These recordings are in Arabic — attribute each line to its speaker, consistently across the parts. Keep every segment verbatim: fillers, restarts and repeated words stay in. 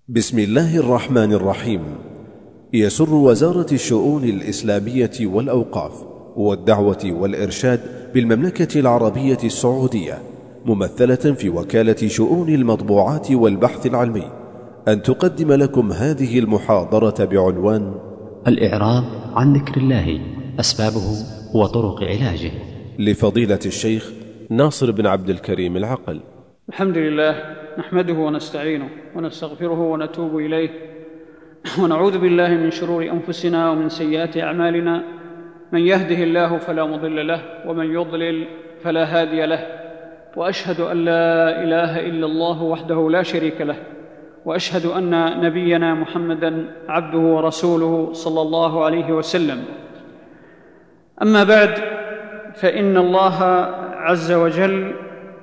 Speaker 1: بسم الله الرحمن الرحيم. يسر وزارة الشؤون الإسلامية والأوقاف والدعوة والإرشاد بالمملكة العربية السعودية ممثلة في وكالة شؤون المطبوعات والبحث العلمي أن تقدم لكم هذه المحاضرة بعنوان
Speaker 2: الإعراض عن ذكر الله، أسبابه وطرق علاجه،
Speaker 1: لفضيلة الشيخ ناصر بن عبد الكريم العقل.
Speaker 3: الحمد لله، نحمده ونستعينه ونستغفره ونتوب إليه، ونعوذ بالله من شرور أنفسنا ومن سيئات أعمالنا. من يهده الله فلا مضل له، ومن يضلل فلا هادي له. وأشهد أن لا إله إلا الله وحده لا شريك له، وأشهد أن نبينا محمدًا عبده ورسوله صلى الله عليه وسلم. أما بعد، فإن الله عز وجل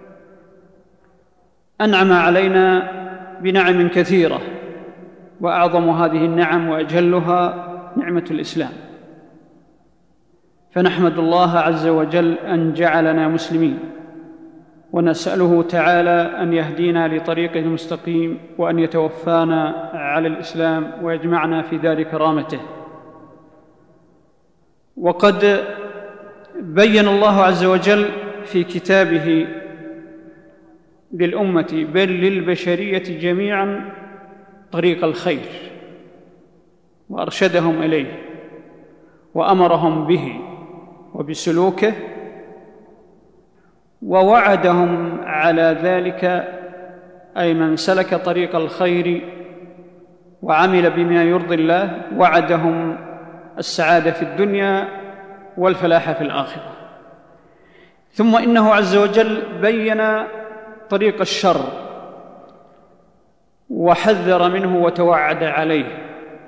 Speaker 3: أنعم علينا بنعم كثيرة، وأعظم هذه النعم وأجلها نعمة الإسلام، فنحمد الله عز وجل أن جعلنا مسلمين، ونسأله تعالى أن يهدينا لطريقه المستقيم، وأن يتوفانا على الإسلام ويجمعنا في دار كرامته. وقد بين الله عز وجل في كتابه للأمة بل للبشرية جميعا طريق الخير، وأرشدهم إليه، وأمرهم به وبسلوكه، ووعدهم على ذلك، أي من سلك طريق الخير وعمل بما يرضي الله وعدهم السعادة في الدنيا والفلاح في الآخرة. ثم إنه عز وجل بين طريق الشر وحذر منه وتوعد عليه،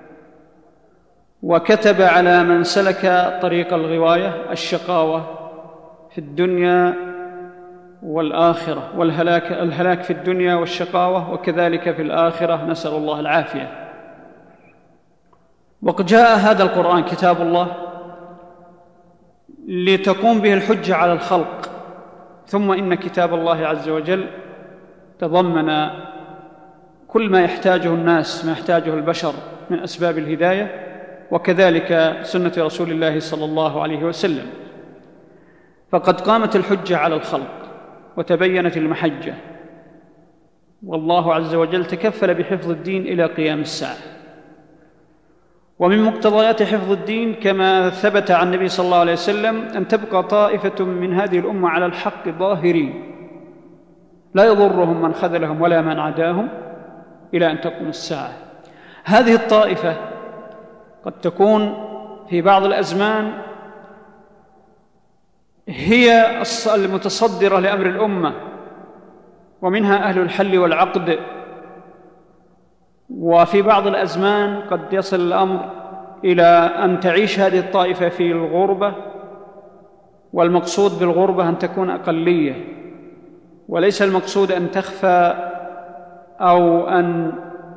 Speaker 3: وكتب على من سلك طريق الغواية الشقاوة في الدنيا والآخرة، والهلاك الهلاك في الدنيا والشقاوة وكذلك في الآخرة، نسأل الله العافية. وقد جاء هذا القرآن كتاب الله لتقوم به الحجة على الخلق، ثم إن كتاب الله عز وجل تضمن كل ما يحتاجه الناس، ما يحتاجه البشر من أسباب الهداية، وكذلك سنة رسول الله صلى الله عليه وسلم. فقد قامت الحجة على الخلق وتبينت المحجة، والله عز وجل تكفل بحفظ الدين إلى قيام الساعة. ومن مقتضيات حفظ الدين كما ثبت عن النبي صلى الله عليه وسلم أن تبقى طائفة من هذه الأمة على الحق ظاهرين، لا يضرهم من خذلهم ولا من عداهم إلى أن تقوم الساعة. هذه الطائفة قد تكون في بعض الأزمان هي المتصدرة لأمر الأمة، ومنها أهل الحل والعقد، وفي بعض الأزمان قد يصل الأمر إلى أن تعيش هذه الطائفة في الغربة، والمقصود بالغربة أن تكون أقلية، وليس المقصود أن تخفى أو أن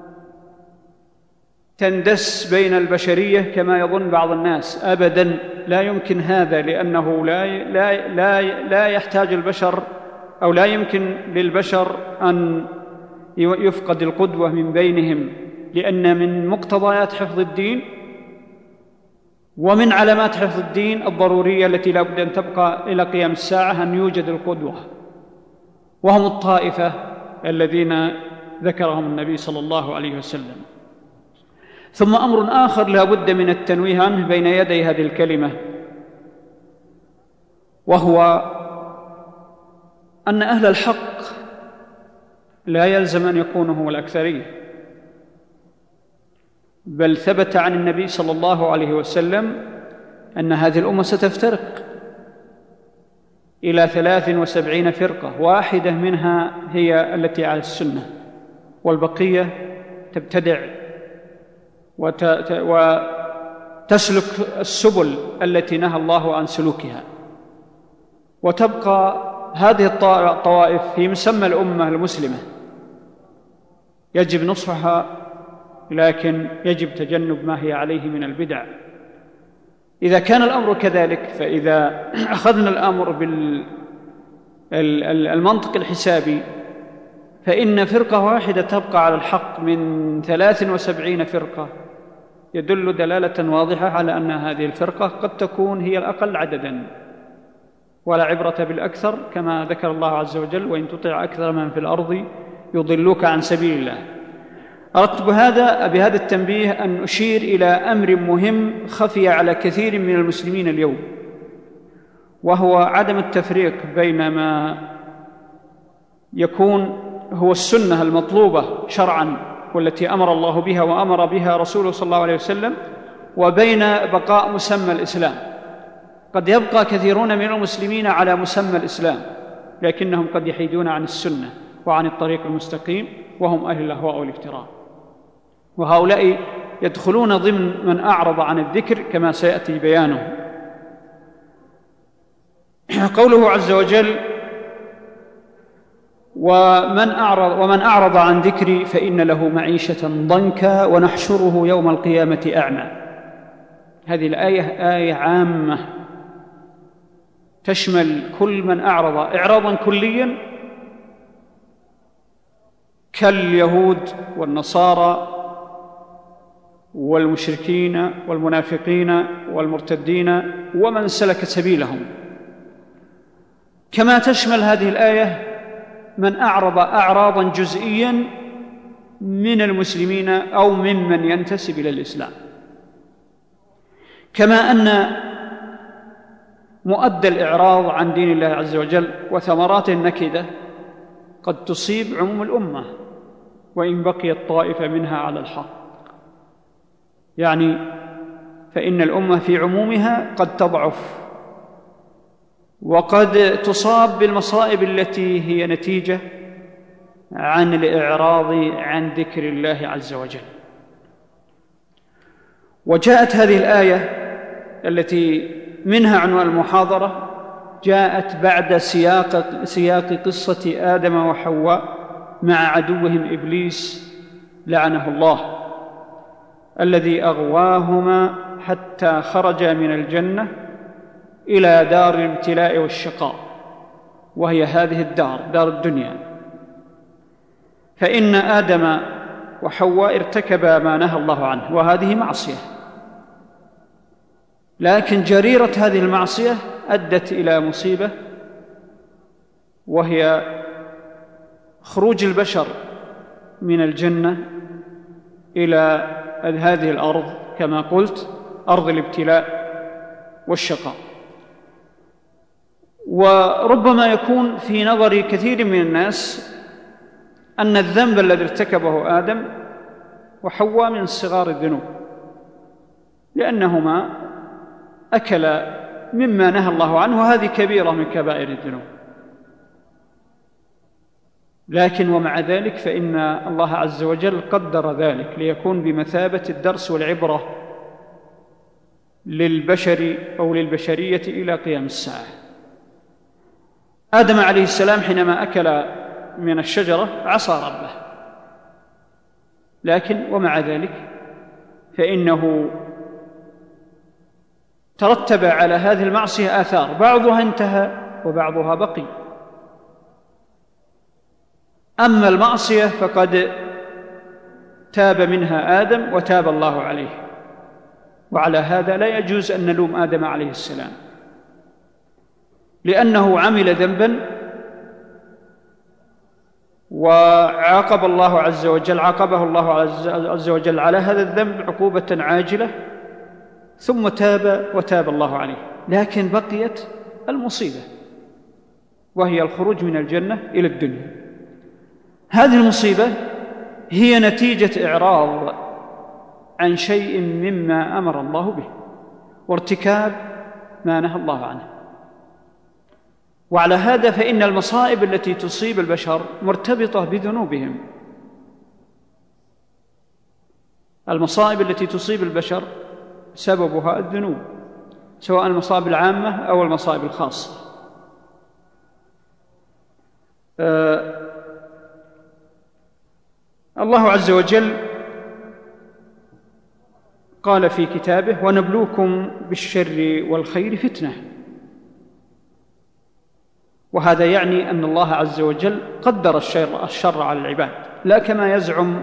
Speaker 3: تندس بين البشرية كما يظن بعض الناس. أبداً، لا يمكن هذا، لأنه لا, لا, لا, لا يحتاج البشر أو لا يمكن للبشر أن يفقد القدوة من بينهم، لأن من مقتضيات حفظ الدين ومن علامات حفظ الدين الضرورية التي لا بد أن تبقى إلى قيام الساعة أن يوجد القدوة، وهم الطائفة الذين ذكرهم النبي صلى الله عليه وسلم. ثم أمر آخر لا بد من التنويه عنه بين يدي هذه الكلمة، وهو أن أهل الحق لا يلزم أن يكونوا هم الأكثرية، بل ثبت عن النبي صلى الله عليه وسلم أن هذه الأمة ستفترق إلى ثلاث وسبعين فرقة، واحدة منها هي التي على السنة، والبقية تبتدع وتسلك السبل التي نهى الله عن سلوكها، وتبقى هذه الطوائف في مسمى الأمة المسلمة يجب نصحها، لكن يجب تجنب ما هي عليه من البدع. إذا كان الأمر كذلك، فإذا أخذنا الأمر بالمنطق الحسابي، فإن فرقة واحدة تبقى على الحق من ثلاث وسبعين فرقة يدل دلالة واضحة على أن هذه الفرقة قد تكون هي الأقل عدداً، ولا عبرة بالأكثر، كما ذكر الله عز وجل: وإن تطع أكثر من في الأرض يضلوك عن سبيل الله. أردت بهذا بهذا التنبيه أن أشير إلى أمر مهم خفي على كثير من المسلمين اليوم، وهو عدم التفريق بين ما يكون هو السنة المطلوبة شرعاً والتي أمر الله بها وأمر بها رسوله صلى الله عليه وسلم، وبين بقاء مسمى الإسلام. قد يبقى كثيرون من المسلمين على مسمى الإسلام، لكنهم قد يحيدون عن السنة وعن الطريق المستقيم، وهم أهل الأهواء والافتراء، وهؤلاء يدخلون ضمن من أعرض عن الذكر كما سيأتي بيانه. قوله عز وجل: ومن أعرض, ومن أعرض عن ذكري فإن له معيشة ضنكا ونحشره يوم القيامة أعمى. هذه الآية آية عامة تشمل كل من أعرض إعراضا كليا كاليهود والنصارى والمشركين والمنافقين والمرتدين ومن سلك سبيلهم، كما تشمل هذه الآية من أعرض أعراضا جزئيا من المسلمين أو ممن ينتسب إلى الإسلام. كما أن مؤدى الإعراض عن دين الله عز وجل وثمرات النكدة قد تصيب عموم الأمة وإن بقيت طائفة منها على الحق، يعني فإن الأمة في عمومها قد تضعف وقد تصاب بالمصائب التي هي نتيجة عن الإعراض عن ذكر الله عز وجل. وجاءت هذه الآية التي منها عنوان المحاضرة جاءت بعد سياق, سياق قصة آدم وحواء مع عدوهم إبليس لعنه الله، الذي أغواهما حتى خرجا من الجنة إلى دار الابتلاء والشقاء، وهي هذه الدار، دار الدنيا. فإن آدم وحواء ارتكبا ما نهى الله عنه، وهذه معصية، لكن جريرة هذه المعصية أدت إلى مصيبة، وهي خروج البشر من الجنة إلى هذه الأرض، كما قلت أرض الابتلاء والشقاء. وربما يكون في نظر كثير من الناس أن الذنب الذي ارتكبه آدم وحواء من صغار الذنوب، لأنهما أكلا مما نهى الله عنه، وهذه كبيرة من كبائر الذنوب. لكن ومع ذلك فإن الله عز وجل قدر ذلك ليكون بمثابة الدرس والعبرة للبشر أو للبشرية إلى قيام الساعة. آدم عليه السلام حينما أكل من الشجرة عصى ربه، لكن ومع ذلك فإنه ترتب على هذه المعصية آثار، بعضها انتهى وبعضها بقي. أما المعصية فقد تاب منها آدم وتاب الله عليه، وعلى هذا لا يجوز أن نلوم آدم عليه السلام، لأنه عمل ذنبا وعاقب الله عز وجل عاقبه الله عز وجل على هذا الذنب عقوبة عاجلة، ثم تاب وتاب الله عليه، لكن بقيت المصيبة وهي الخروج من الجنة إلى الدنيا. هذه المصيبة هي نتيجة إعراض عن شيء مما أمر الله به وارتكاب ما نهى الله عنه. وعلى هذا فإن المصائب التي تصيب البشر مرتبطة بذنوبهم. المصائب التي تصيب البشر سببها الذنوب، سواء المصائب العامة أو المصائب الخاصة. آه الله عز وجل قال في كتابه: ونبلوكم بالشر والخير فتنة. وهذا يعني أن الله عز وجل قدر الشر, الشر على العباد، لا كما يزعم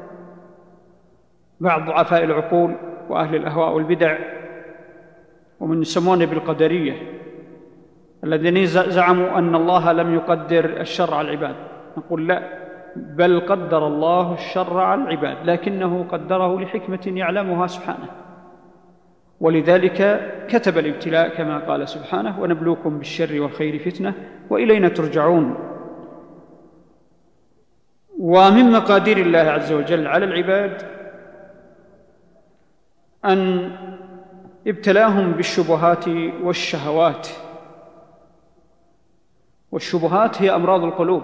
Speaker 3: بعض ضعفاء العقول وأهل الأهواء والبدع ومن يسمونه بالقدرية الذين زعموا أن الله لم يقدر الشر على العباد. نقول لا، بل قدر الله الشر على العباد، لكنه قدره لحكمة يعلمها سبحانه، ولذلك كتب الابتلاء كما قال سبحانه: ونبلوكم بالشر والخير فتنة وإلينا ترجعون. ومن مقادير الله عز وجل على العباد أن ابتلاهم بالشبهات والشهوات. والشبهات هي أمراض القلوب،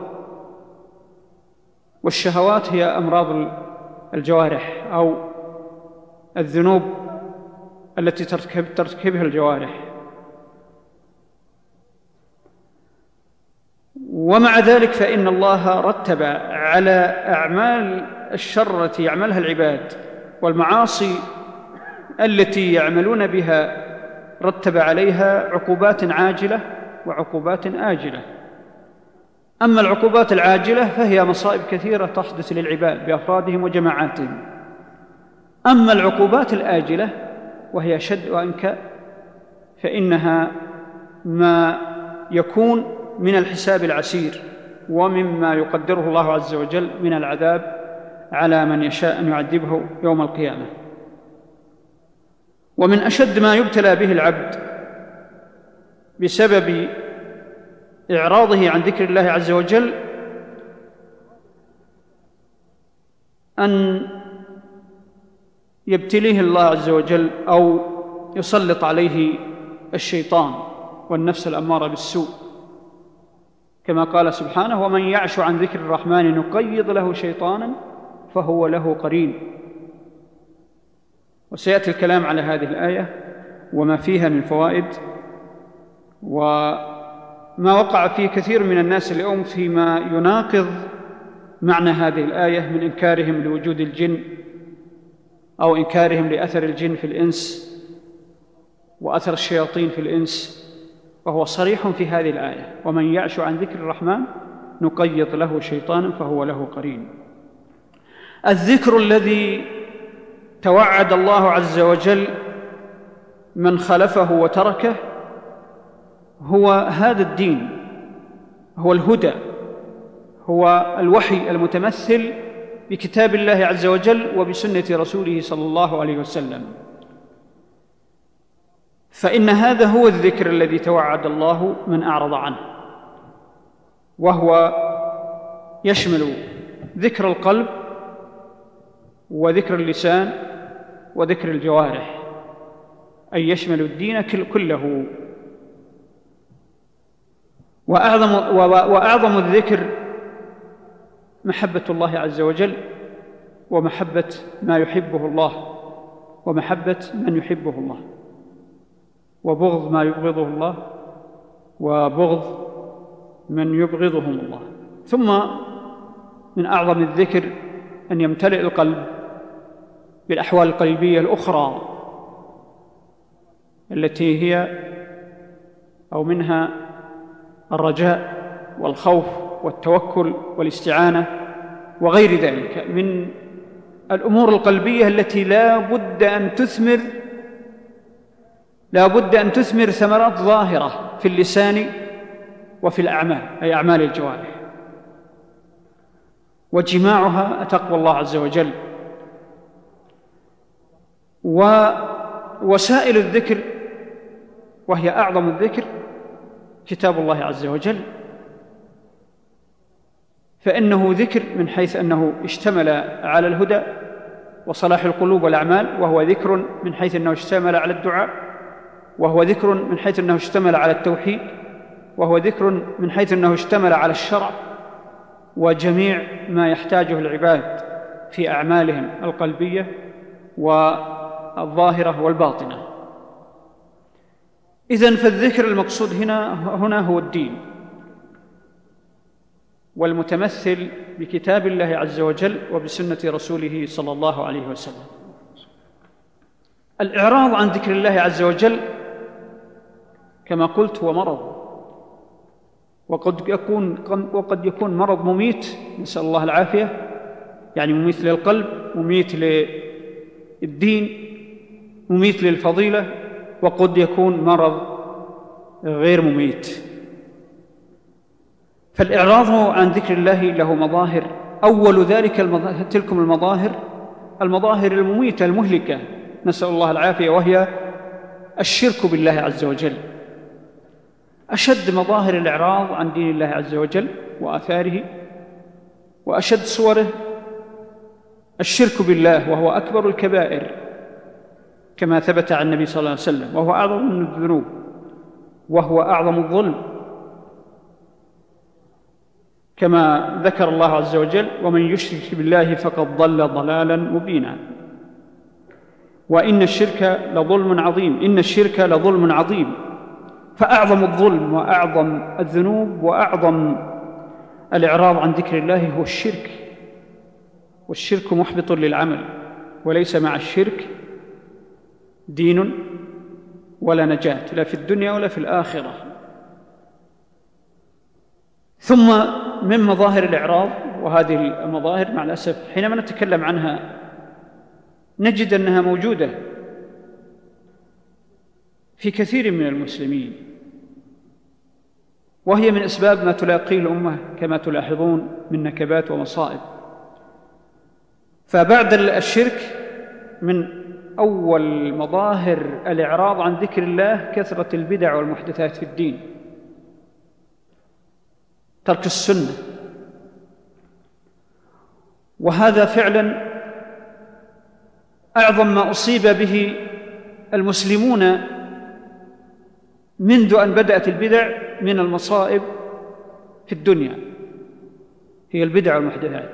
Speaker 3: والشهوات هي أمراض الجوارح أو الذنوب التي ترتكبها الجوارح. ومع ذلك فإن الله رتب على أعمال الشر التي يعملها العباد والمعاصي التي يعملون بها، رتب عليها عقوبات عاجلة وعقوبات آجلة. أما العقوبات العاجلة فهي مصائب كثيرة تحدث للعباد بأفرادهم وجماعاتهم. أما العقوبات الآجلة وهي شد وأنكى فإنها ما يكون من الحساب العسير ومما يقدره الله عز وجل من العذاب على من يشاء أن يعذبه يوم القيامة. ومن أشد ما يبتلى به العبد بسبب إعراضه عن ذكر الله عز وجل أن يبتليه الله عز وجل أو يسلط عليه الشيطان والنفس الأمارة بالسوء، كما قال سبحانه: ومن يعش عن ذكر الرحمن نقيض له شيطانا فهو له قرين. وسيأتي الكلام على هذه الآية وما فيها من فوائد، وما وقع فيه كثير من الناس اليوم فيما يناقض معنى هذه الآية من إنكارهم لوجود الجن أو إنكارهم لأثر الجن في الإنس وأثر الشياطين في الإنس، وهو صريح في هذه الآية: ومن يعش عن ذكر الرحمن نقيض له شيطانا فهو له قرين. الذكر الذي توعد الله عز وجل من خلفه وتركه هو هذا الدين، هو الهدى، هو الوحي المتمثل بكتاب الله عز وجل وبسنة رسوله صلى الله عليه وسلم. فإن هذا هو الذكر الذي توعد الله من أعرض عنه، وهو يشمل ذكر القلب وذكر اللسان وذكر الجوارح، أي يشمل الدين كله. وأعظم, وأعظم الذكر محبة الله عز وجل ومحبة ما يحبه الله ومحبة من يحبه الله، وبغض ما يبغضه الله وبغض من يبغضهم الله. ثم من أعظم الذكر أن يمتلئ القلب بالأحوال القلبية الأخرى التي هي أو منها الرجاء والخوف والتوكل والاستعانة وغير ذلك من الأمور القلبية التي لا بد أن تثمر لا بد أن تثمر ثمرات ظاهرة في اللسان وفي الأعمال، أي أعمال الجوارح، وجماعها تقوى الله عز وجل. ووسائل الذكر وهي أعظم الذكر كتاب الله عز وجل، فإنه ذكر من حيث أنه اشتمل على الهدى وصلاح القلوب والأعمال، وهو ذكر من حيث أنه اشتمل على الدعاء، وهو ذكر من حيث أنه اشتمل على التوحيد، وهو ذكر من حيث أنه اشتمل على الشرع وجميع ما يحتاجه العباد في أعمالهم القلبية والظاهرة والباطنة. إذن فالذكر المقصود هنا هنا هو الدين، والمتمثل بكتاب الله عز وجل وبسنة رسوله صلى الله عليه وسلم. الإعراض عن ذكر الله عز وجل كما قلت هو مرض، وقد يكون وقد يكون مرض مميت، نسأل الله العافية، يعني مميت للقلب، مميت للدين، مميت للفضيلة، وقد يكون مرض غير مميت. فالإعراض عن ذكر الله له مظاهر، أول ذلك المظاهر تلكم المظاهر المظاهر المميتة المهلكة، نسأل الله العافية، وهي الشرك بالله عز وجل. أشد مظاهر الإعراض عن دين الله عز وجل وآثاره وأشد صوره الشرك بالله، وهو أكبر الكبائر كما ثبت عن النبي صلى الله عليه وسلم، وهو أعظم من الذنوب، وهو أعظم الظلم، كما ذكر الله عز وجل: ومن يشرك بالله فقد ضل ضلالا مبينا. وإن الشرك لظلم عظيم، إن الشرك لظلم عظيم. فأعظم الظلم وأعظم الذنوب وأعظم الإعراض عن ذكر الله هو الشرك، والشرك محبط للعمل، وليس مع الشرك دين ولا نجاة، لا في الدنيا ولا في الآخرة. ثم من مظاهر الإعراض، وهذه المظاهر مع الأسف حينما نتكلم عنها نجد أنها موجودة في كثير من المسلمين، وهي من أسباب ما تلاقيه الأمة كما تلاحظون من نكبات ومصائب. فبعد الشرك من أول مظاهر الإعراض عن ذكر الله كثرة البدع والمحدثات في الدين، ترك السنة، وهذا فعلا أعظم ما أصيب به المسلمون منذ أن بدأت البدع من المصائب في الدنيا، هي البدع والمحدثات.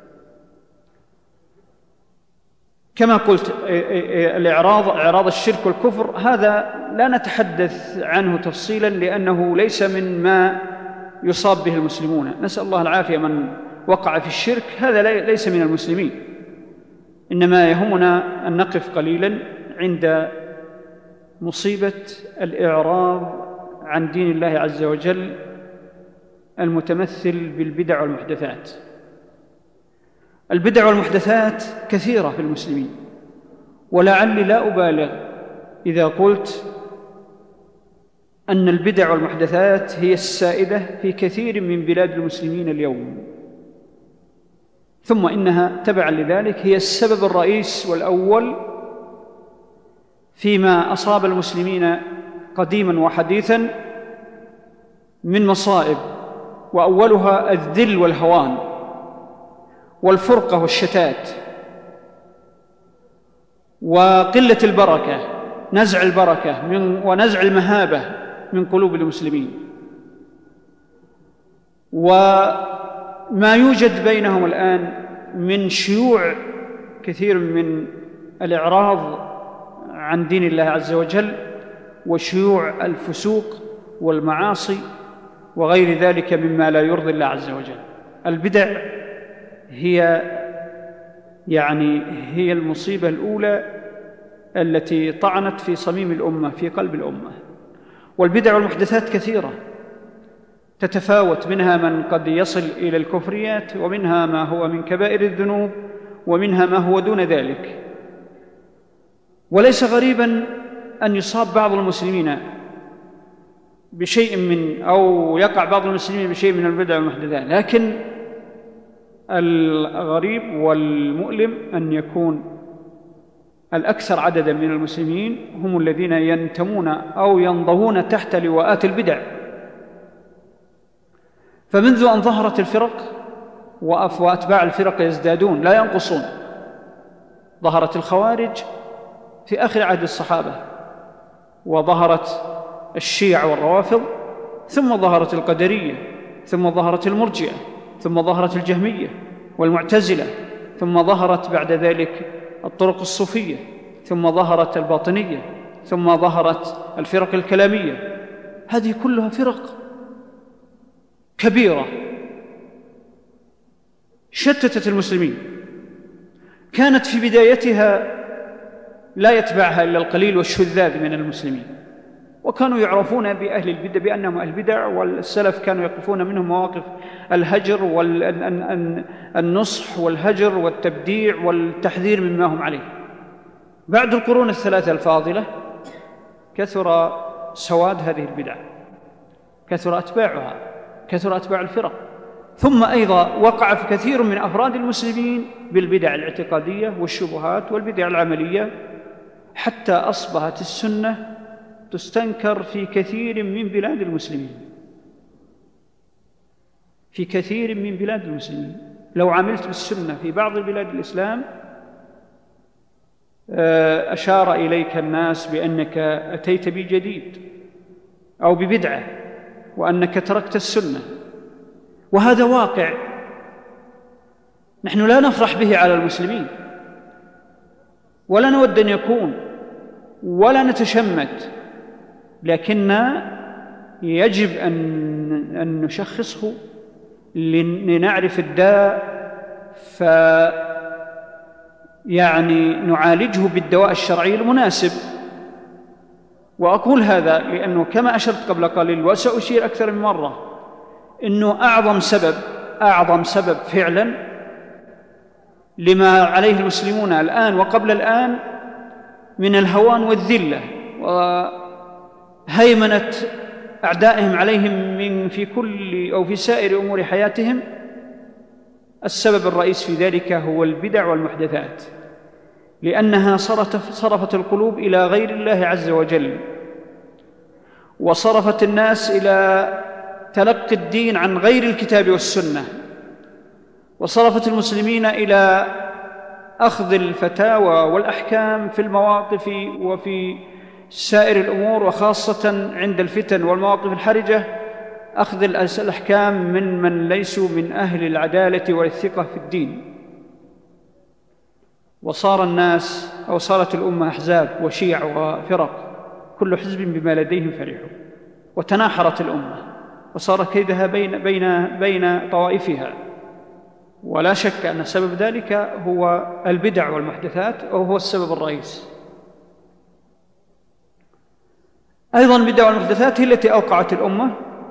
Speaker 3: كما قلت، الإعراض إعراض الشرك والكفر هذا لا نتحدث عنه تفصيلا، لأنه ليس من ما يصاب به المسلمون، نسأل الله العافية. من وقع في الشرك هذا ليس من المسلمين، إنما يهمنا أن نقف قليلا عند مصيبة الإعراض عن دين الله عز وجل المتمثل بالبدع والمحدثات. البدع والمحدثات كثيرة في المسلمين، ولعلي لا أبالغ إذا قلت أن البدع والمحدثات هي السائدة في كثير من بلاد المسلمين اليوم، ثم إنها تبعا لذلك هي السبب الرئيس والأول فيما أصاب المسلمين قديما وحديثا من مصائب، وأولها الذل والهوان والفرقة والشتات وقلة البركة، نزع البركة من ونزع المهابة من قلوب المسلمين، وما يوجد بينهم الآن من شيوع كثير من الإعراض عن دين الله عز وجل، وشيوع الفسوق والمعاصي وغير ذلك مما لا يرضي الله عز وجل. البدع هي يعني هي المصيبة الأولى التي طعنت في صميم الأمة، في قلب الأمة. والبدع والمحدثات كثيرة تتفاوت، منها من قد يصل إلى الكفريات، ومنها ما هو من كبائر الذنوب، ومنها ما هو دون ذلك. وليس غريبا أن يصاب بعض المسلمين بشيء من أو يقع بعض المسلمين بشيء من البدع والمحدثات، لكن الغريب والمؤلم أن يكون الأكثر عددا من المسلمين هم الذين ينتمون أو ينضوون تحت لواءات البدع. فمنذ أن ظهرت الفرق وأتباع الفرق يزدادون لا ينقصون، ظهرت الخوارج في آخر عهد الصحابة، وظهرت الشيع والروافض، ثم ظهرت القدرية، ثم ظهرت المرجئة، ثم ظهرت الجهمية والمعتزلة، ثم ظهرت بعد ذلك الطرق الصوفية، ثم ظهرت الباطنية، ثم ظهرت الفرق الكلامية. هذه كلها فرق كبيرة شتتت المسلمين، كانت في بدايتها لا يتبعها إلا القليل والشذاذ من المسلمين، وكانوا يعرفون بأهل البدع بأنهم أهل البدع، والسلف كانوا يقفون منهم مواقف الهجر والنصح والهجر والتبديع والتحذير مما هم عليه. بعد القرون الثلاثة الفاضلة كثر سواد هذه البدع، كثر أتباعها، كثر أتباع الفرق، ثم أيضا وقع في كثير من أفراد المسلمين بالبدع الاعتقادية والشبهات والبدع العملية، حتى أصبحت السنة تستنكر في كثير من بلاد المسلمين، في كثير من بلاد المسلمين. لو عملت بالسنة في بعض بلاد الإسلام أشار إليك الناس بأنك أتيت بجديد أو ببدعة وأنك تركت السنة، وهذا واقع نحن لا نفرح به على المسلمين ولا نود أن يكون ولا نتشمت، لكن يجب أن, أن نشخصه لنعرف الداء ف يعني نعالجه بالدواء الشرعي المناسب. وأقول هذا لأنه كما أشرت قبل قليل وسأشير أكثر من مرة أنه أعظم سبب أعظم سبب فعلا لما عليه المسلمون الآن وقبل الآن من الهوان والذلة وهيمنة أعدائهم عليهم من في كل أو في سائر أمور حياتهم، السبب الرئيس في ذلك هو البدع والمحدثات، لأنها صرفت القلوب إلى غير الله عز وجل، وصرفت الناس إلى تلقي الدين عن غير الكتاب والسنة، وصرفت المسلمين إلى أخذ الفتاوى والأحكام في المواقف وفي سائر الأمور، وخاصة عند الفتن والمواقف الحرجة أخذ الأحكام من من ليسوا من أهل العدالة والثقة في الدين. وصار الناس أو صارت الأمة أحزاب وشيع وفرق، كل حزب بما لديهم فرح، وتناحرت الأمة وصار كيدها بين بين بين طوائفها. ولا شك أن سبب ذلك هو البدع والمحدثات، أو هو السبب الرئيس. أيضا البدع والمحدثات هي التي أوقعت الأمة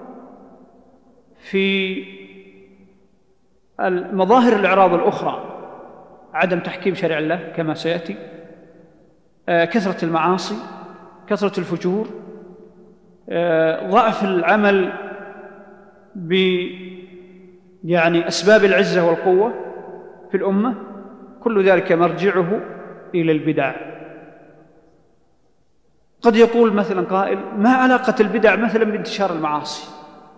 Speaker 3: في المظاهر الإعراض الأخرى: عدم تحكيم شرع الله كما سيأتي، كثرة المعاصي، كثرة الفجور، ضعف العمل ب يعني أسباب العزة والقوة في الأمة، كل ذلك مرجعه إلى البدع. قد يقول مثلا قائل: ما علاقة البدع مثلا بانتشار المعاصي؟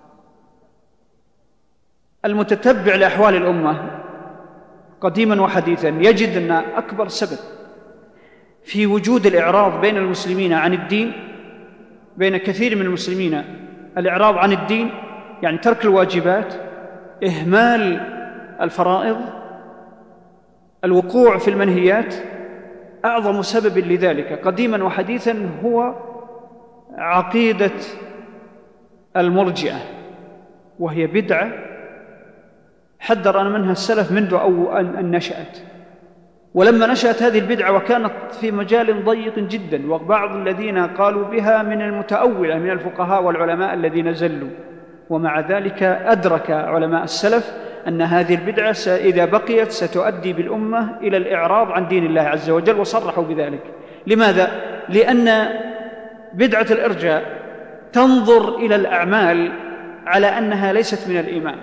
Speaker 3: المتتبع لأحوال الأمة قديما وحديثا يجد أن أكبر سبب في وجود الإعراض بين المسلمين عن الدين، بين كثير من المسلمين الإعراض عن الدين، يعني ترك الواجبات، إهمال الفرائض، الوقوع في المنهيات، أعظم سبب لذلك قديما وحديثا هو عقيدة المرجئة، وهي بدعة حذر منها السلف منذ أو أن نشأت. ولما نشأت هذه البدعة وكانت في مجال ضيق جدا، وبعض الذين قالوا بها من المتأولة من الفقهاء والعلماء الذين زلوا، ومع ذلك أدرك علماء السلف أن هذه البدعة إذا بقيت ستؤدي بالأمة إلى الإعراض عن دين الله عز وجل، وصرحوا بذلك. لماذا؟ لأن بدعة الإرجاء تنظر إلى الأعمال على أنها ليست من الإيمان.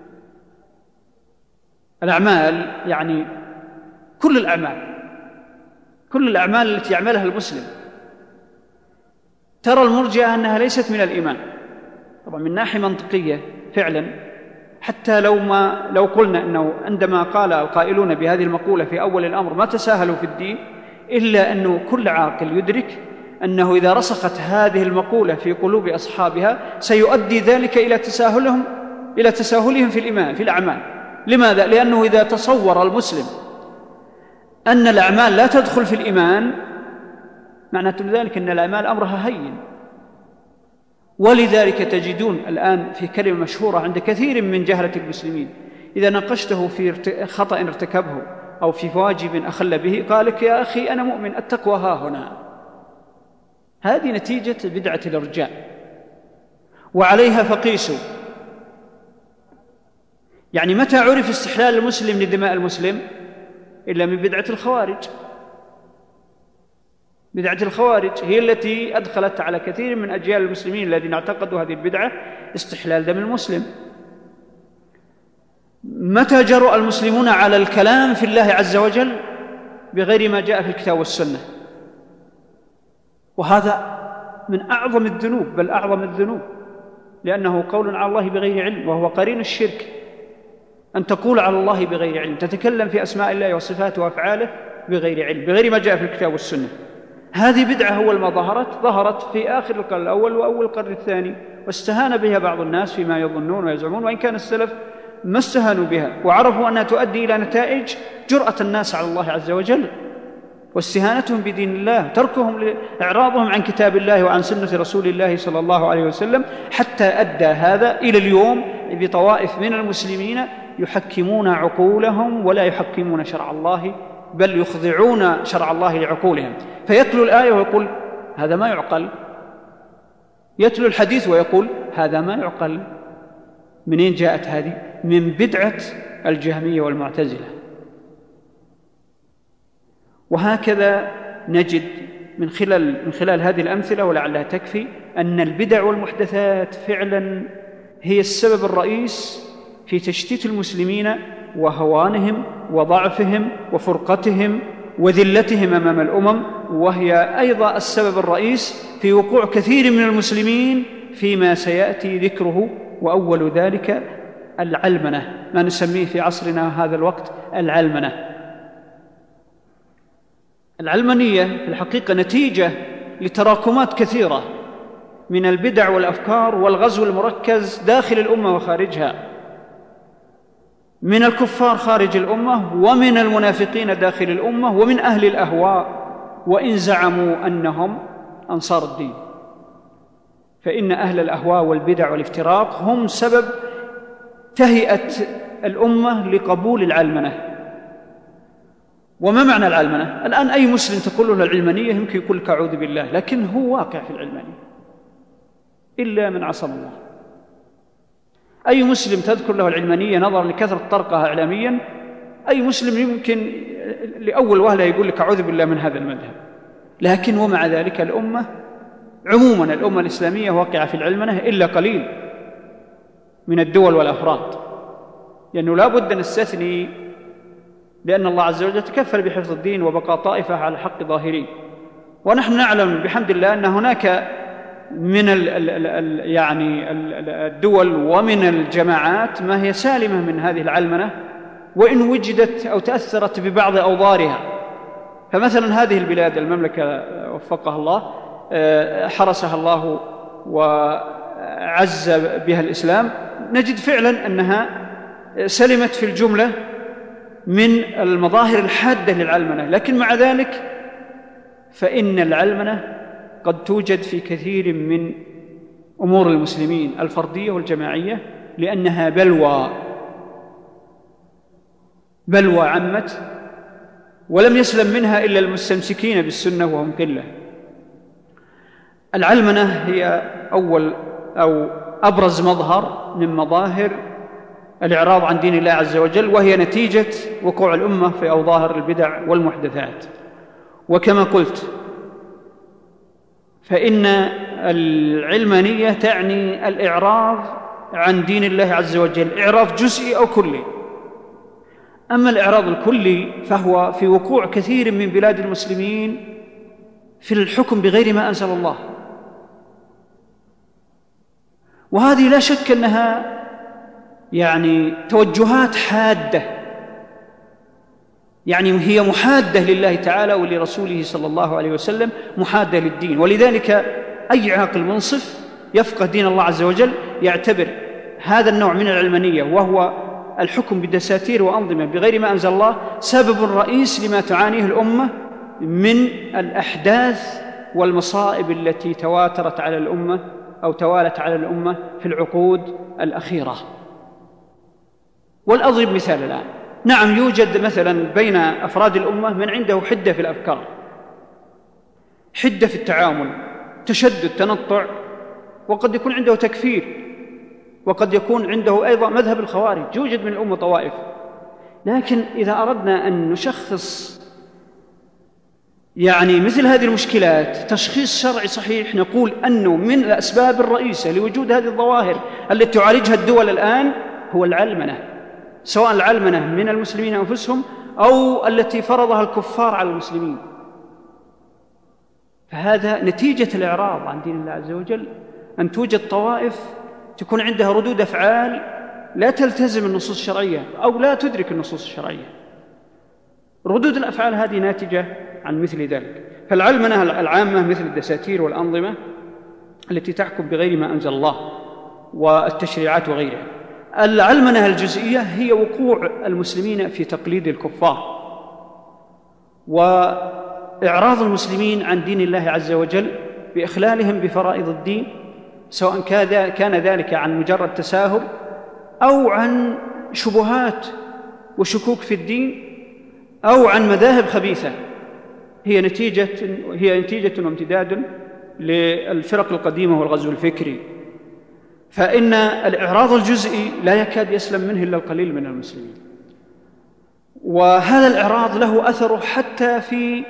Speaker 3: الأعمال يعني كل الأعمال، كل الأعمال التي يعملها المسلم ترى المرجئة أنها ليست من الإيمان. طبعا من ناحية منطقية فعلا، حتى لو ما لو قلنا أنه عندما قال القائلون بهذه المقولة في أول الأمر ما تساهلوا في الدين، إلا أنه كل عاقل يدرك أنه إذا رسخت هذه المقولة في قلوب أصحابها سيؤدي ذلك إلى تساهلهم إلى تساهلهم في الإيمان في الأعمال. لماذا؟ لأنه إذا تصور المسلم أن الأعمال لا تدخل في الإيمان، معناته ذلك أن الأعمال أمرها هين. ولذلك تجدون الآن في كلمة مشهورة عند كثير من جهلة المسلمين، إذا ناقشته في خطأ ارتكبه أو في واجب أخل به قال لك: يا أخي أنا مؤمن، التقوى ها هنا. هذه نتيجة بدعة الإرجاء، وعليها فقيسوا. يعني متى عرف استحلال المسلم لدماء المسلم؟ إلا من بدعة الخوارج. بدعة الخوارج هي التي أدخلت على كثير من أجيال المسلمين الذين اعتقدوا هذه البدعة استحلال دم المسلم. متى جرؤ المسلمون على الكلام في الله عز وجل بغير ما جاء في الكتاب والسنة؟ وهذا من أعظم الذنوب، بل أعظم الذنوب، لأنه قول على الله بغير علم، وهو قرين الشرك. أن تقول على الله بغير علم، تتكلم في أسماء الله وصفاته وأفعاله بغير علم، بغير ما جاء في الكتاب والسنة. هذه بدعة أول ما ظهرت ظهرت في آخر القرن الأول وأول القرن الثاني، واستهان بها بعض الناس فيما يظنون ويزعمون، وإن كان السلف ما استهانوا بها، وعرفوا أنها تؤدي إلى نتائج جرأة الناس على الله عز وجل واستهانتهم بدين الله، تركهم إعراضهم عن كتاب الله وعن سنة رسول الله صلى الله عليه وسلم، حتى أدى هذا إلى اليوم بطوائف من المسلمين يحكمون عقولهم ولا يحكمون شرع الله، بل يخضعون شرع الله لعقولهم. فيتلو الآية ويقول هذا ما يعقل، يتلو الحديث ويقول هذا ما يعقل. منين جاءت هذه؟ من بدعة الجهمية والمعتزلة. وهكذا نجد من خلال من خلال هذه الأمثلة، ولعلها تكفي، أن البدع والمحدثات فعلا هي السبب الرئيس في تشتيت المسلمين وهوانهم وضعفهم وفرقتهم وذلتهم أمام الأمم، وهي أيضا السبب الرئيس في وقوع كثير من المسلمين فيما سيأتي ذكره، وأول ذلك العلمنة، ما نسميه في عصرنا هذا الوقت العلمنة. العلمانية في الحقيقة نتيجة لتراكمات كثيرة من البدع والأفكار والغزو المركز داخل الأمة وخارجها، من الكفار خارج الأمة، ومن المنافقين داخل الأمة، ومن أهل الأهواء، وإن زعموا أنهم أنصار الدين، فإن أهل الأهواء والبدع والافتراق هم سبب تهيئة الأمة لقبول العلمنة. وما معنى العلمنة؟ الآن أي مسلم تقول له العلمانية يمكن يقول لك أعوذ بالله، لكن هو واقع في العلمانية إلا من عصم الله. أي مسلم تذكر له العلمانية نظرا لكثرة طرقها إعلاميا، أي مسلم يمكن لأول وهلة يقول لك أعوذ بالله من هذا المذهب. لكن ومع ذلك الأمة عموما، الأمة الإسلامية واقعة في العلمنة إلا قليل من الدول والأفراد، لأنه لا بد أن نستثني، لأن الله عز وجل تكفل بحفظ الدين وبقاء طائفة على الحق ظاهرين. ونحن نعلم بحمد الله أن هناك من ال ال ال يعني الدول ومن الجماعات ما هي سالمة من هذه العلمنة، وإن وجدت أو تأثرت ببعض أوضارها. فمثلا هذه البلاد المملكة وفقها الله، حرسها الله وعز بها الإسلام، نجد فعلا أنها سلمت في الجملة من المظاهر الحادة للعلمنة. لكن مع ذلك فإن العلمنة قد توجد في كثير من أمور المسلمين الفردية والجماعية، لأنها بلوى بلوى عمت، ولم يسلم منها إلا المستمسكين بالسنة وهم قلة. العلمنة هي أول أو أبرز مظهر من مظاهر الإعراض عن دين الله عز وجل، وهي نتيجة وقوع الأمة في أوظار البدع والمحدثات. وكما قلت فإن العلمانية تعني الإعراض عن دين الله عز وجل، إعراض جزئي أو كلي. أما الإعراض الكلي فهو في وقوع كثير من بلاد المسلمين في الحكم بغير ما أنزل الله، وهذه لا شك أنها يعني توجهات حادة، يعني هي محادة لله تعالى ولرسوله صلى الله عليه وسلم، محادة للدين. ولذلك أي عاقل منصف يفقه دين الله عز وجل يعتبر هذا النوع من العلمانية، وهو الحكم بدساتير وأنظمة بغير ما أنزل الله، سبب رئيس لما تعانيه الأمة من الأحداث والمصائب التي تواترت على الأمة أو توالت على الأمة في العقود الأخيرة. والأضرب مثال الآن، نعم يوجد مثلا بين أفراد الأمة من عنده حدة في الأفكار، حدة في التعامل، تشدد، تنطع، وقد يكون عنده تكفير، وقد يكون عنده أيضا مذهب الخوارج. يوجد من الأمة طوائف. لكن إذا أردنا أن نشخص يعني مثل هذه المشكلات تشخيص شرعي صحيح، نقول أنه من الأسباب الرئيسة لوجود هذه الظواهر التي تعالجها الدول الآن هو العلمنة، سواء العلمنة من المسلمين أنفسهم أو التي فرضها الكفار على المسلمين. فهذا نتيجة الإعراض عن دين الله عز وجل، أن توجد طوائف تكون عندها ردود أفعال لا تلتزم النصوص الشرعية أو لا تدرك النصوص الشرعية. ردود الأفعال هذه ناتجة عن مثل ذلك. فالعلمنة العامة مثل الدساتير والأنظمة التي تحكم بغير ما أنزل الله والتشريعات وغيرها. العلمنة الجزئية هي وقوع المسلمين في تقليد الكفار وإعراض المسلمين عن دين الله عز وجل بإخلالهم بفرائض الدين، سواء كان ذلك عن مجرد تساهل أو عن شبهات وشكوك في الدين أو عن مذاهب خبيثة هي نتيجة هي نتيجة وامتداد للفرق القديمة والغزو الفكري. فإن الإعراض الجزئي لا يكاد يسلم منه إلا القليل من المسلمين، وهذا الإعراض له أثره حتى في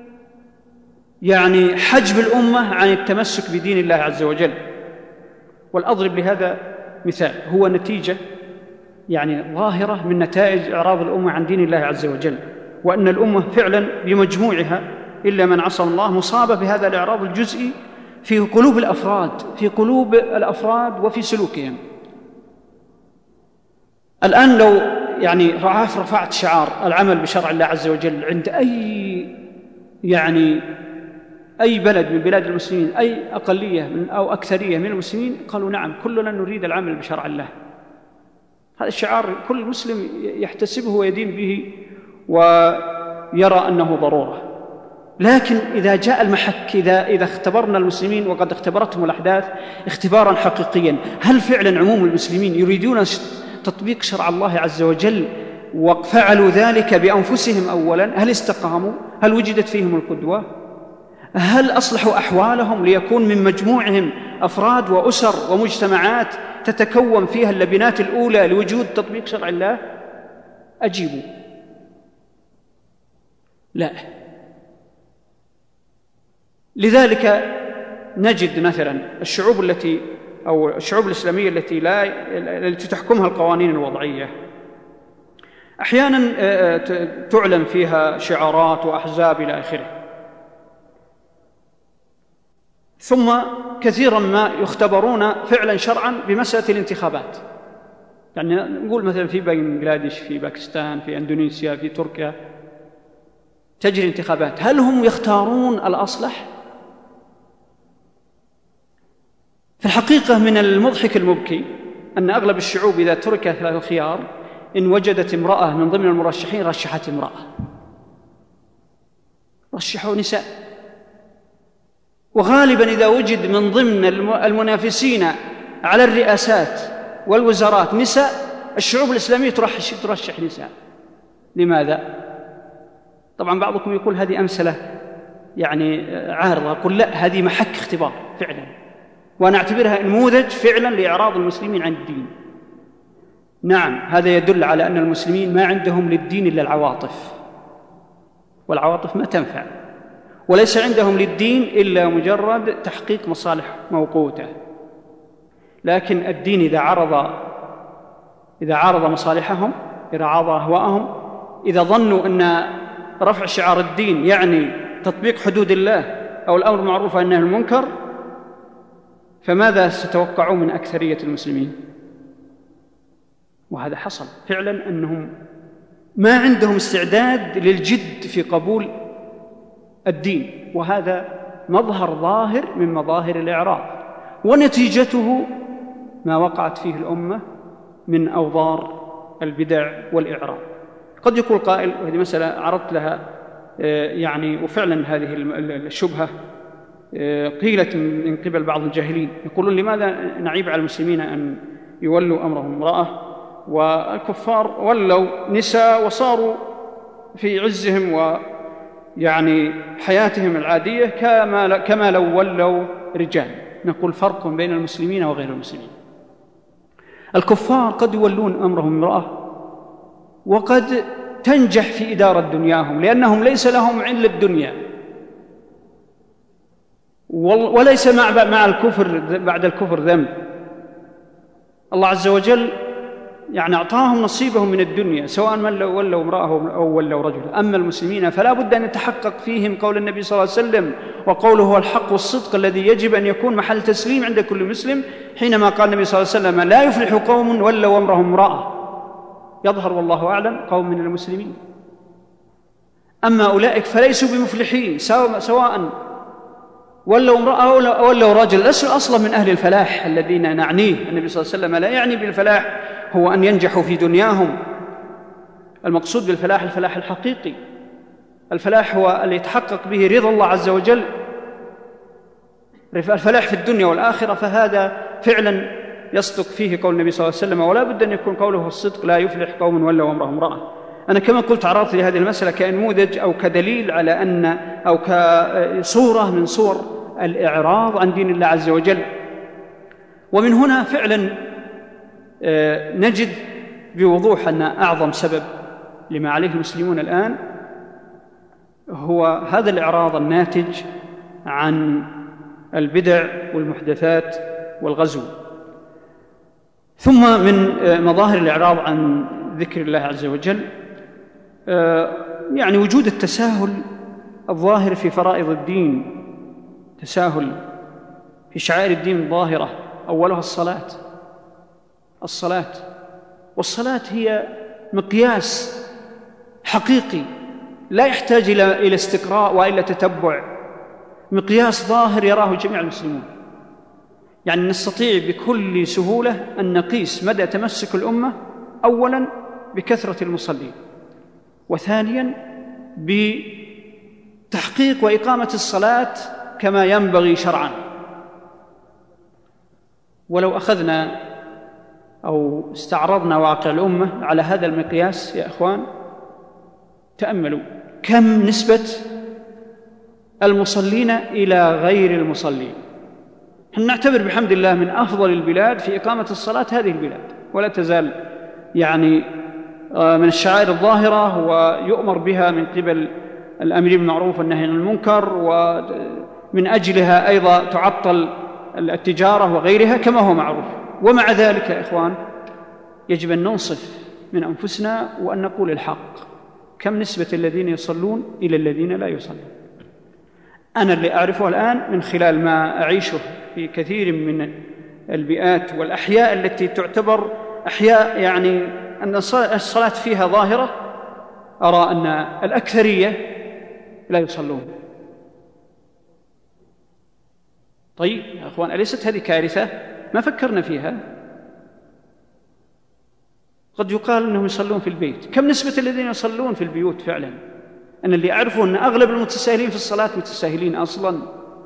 Speaker 3: يعني حجب الأمة عن التمسك بدين الله عز وجل. والأضرب لهذا مثال، هو نتيجة يعني ظاهرة من نتائج إعراض الأمة عن دين الله عز وجل، وأن الأمة فعلا بمجموعها إلا من عصم الله مصابة بهذا الإعراض الجزئي في قلوب الأفراد في قلوب الأفراد وفي سلوكهم. الآن لو يعني رفعت شعار العمل بشرع الله عز وجل عند أي يعني أي بلد من بلاد المسلمين، أي أقلية من أو أكثرية من المسلمين، قالوا نعم كلنا نريد العمل بشرع الله. هذا الشعار كل مسلم يحتسبه ويدين به ويرى أنه ضرورة. لكن إذا جاء المحك، إذا, إذا اختبرنا المسلمين وقد اختبرتهم الأحداث اختبارا حقيقيا، هل فعلا عموم المسلمين يريدون تطبيق شرع الله عز وجل وفعلوا ذلك بأنفسهم أولا؟ هل استقاموا؟ هل وجدت فيهم القدوة؟ هل أصلحوا أحوالهم ليكون من مجموعهم أفراد وأسر ومجتمعات تتكون فيها اللبنات الأولى لوجود تطبيق شرع الله؟ أجيبوا لا. لذلك نجد مثلا الشعوب التي أو الشعوب الإسلامية التي لا التي تحكمها القوانين الوضعية أحيانا تعلن فيها شعارات وأحزاب إلى آخره، ثم كثيرا ما يختبرون فعلا شرعا بمسألة الانتخابات. يعني نقول مثلا في بنغلاديش، في باكستان، في إندونيسيا، في تركيا تجري انتخابات، هل هم يختارون الأصلح؟ في الحقيقة من المضحك المبكي أن أغلب الشعوب إذا تركت له الخيار إن وجدت امرأة من ضمن المرشحين رشحت امرأة، رشحوا نساء. وغالبا إذا وجد من ضمن المنافسين على الرئاسات والوزارات نساء، الشعوب الإسلامية ترشح, ترشح نساء. لماذا؟ طبعا بعضكم يقول هذه أمثلة يعني عارضة، أقول لا، هذه محك اختبار فعلا، وأنا أعتبرها نموذج فعلا لإعراض المسلمين عن الدين. نعم، هذا يدل على أن المسلمين ما عندهم للدين إلا العواطف، والعواطف ما تنفع، وليس عندهم للدين إلا مجرد تحقيق مصالح موقوتة. لكن الدين إذا عرض إذا عارض مصالحهم، إذا عارض أهواءهم، إذا ظنوا أن رفع شعار الدين يعني تطبيق حدود الله أو الأمر بالمعروف والنهي عن المنكر، فماذا ستوقعوا من أكثرية المسلمين؟ وهذا حصل فعلا، أنهم ما عندهم استعداد للجد في قبول الدين، وهذا مظهر ظاهر من مظاهر الإعراض، ونتيجته ما وقعت فيه الأمة من أوضار البدع والإعراض. قد يقول قائل، وهذه مسألة عرضت لها يعني وفعلا هذه الشبهة قيلت من قبل بعض الجاهلين، يقولون لماذا نعيب على المسلمين أن يولوا أمرهم امرأة والكفار ولوا نساء وصاروا في عزهم ويعني حياتهم العادية كما كما لو ولوا رجال. نقول فرق بين المسلمين وغير المسلمين. الكفار قد يولون أمرهم امرأة، وقد تنجح في إدارة دنياهم لأنهم ليس لهم إلا الدنيا، وليس مع مع الكفر بعد الكفر ذنب. الله عز وجل يعني أعطاهم نصيبهم من الدنيا، سواء من ولوا امرأة أو ولوا رجلا. أما المسلمين فلا بد أن يتحقق فيهم قول النبي صلى الله عليه وسلم، وقوله هو الحق والصدق الذي يجب أن يكون محل تسليم عند كل مسلم، حينما قال النبي صلى الله عليه وسلم لا يفلح قوم ولوا أمرهم امرأة. يظهر والله أعلم قوم من المسلمين. أما أولئك فليسوا بمفلحين، سواء ولوا امرأة أو ولوا رجل. ليسوا أصلا من أهل الفلاح الذين نعنيه. النبي صلى الله عليه وسلم لا يعني بالفلاح هو أن ينجحوا في دنياهم. المقصود بالفلاح الفلاح الحقيقي. الفلاح هو اللي يتحقق به رضا الله عز وجل، الفلاح في الدنيا والآخرة. فهذا فعلا يصدق فيه قول النبي صلى الله عليه وسلم، ولا بد أن يكون قوله الصدق لا يفلح قوم ولوا أمرهم امرأة. أنا كما قلت عرضت لهذه المسألة كنموذج أو كدليل على أن أو كصورة من صور الإعراض عن دين الله عز وجل. ومن هنا فعلا نجد بوضوح أن أعظم سبب لما عليه المسلمون الآن هو هذا الإعراض الناتج عن البدع والمحدثات والغزو. ثم من مظاهر الإعراض عن ذكر الله عز وجل يعني وجود التساهل الظاهر في فرائض الدين، تساهل في شعائر الدين الظاهرة، أولها الصلاة. الصلاة والصلاة هي مقياس حقيقي لا يحتاج إلى استقراء وإلى تتبع، مقياس ظاهر يراه جميع المسلمون. يعني نستطيع بكل سهولة أن نقيس مدى تمسك الأمة أولاً بكثرة المصلين، وثانياً بتحقيق وإقامة الصلاة كما ينبغي شرعاً. ولو أخذنا أو استعرضنا واقع الأمة على هذا المقياس يا إخوان، تأملوا كم نسبة المصلين إلى غير المصلين. نحن نعتبر بحمد الله من أفضل البلاد في إقامة الصلاة هذه البلاد، ولا تزال يعني من الشعائر الظاهرة ويؤمر بها من قبل الأمر بالمعروف والنهي عن المنكر، ومن أجلها أيضا تعطل التجارة وغيرها كما هو معروف. ومع ذلك يا إخوان يجب أن ننصف من أنفسنا وأن نقول الحق. كم نسبة الذين يصلون إلى الذين لا يصلون؟ أنا اللي أعرفه الآن من خلال ما أعيشه في كثير من البيئات والأحياء التي تعتبر أحياء يعني أن الصلاة فيها ظاهرة، أرى أن الأكثرية لا يصلون. طيب يا أخوان، أليست هذه كارثة؟ ما فكرنا فيها. قد يقال أنهم يصلون في البيت. كم نسبة الذين يصلون في البيوت فعلا؟ أنا اللي أعرفه أن أغلب المتساهلين في الصلاة متساهلين أصلا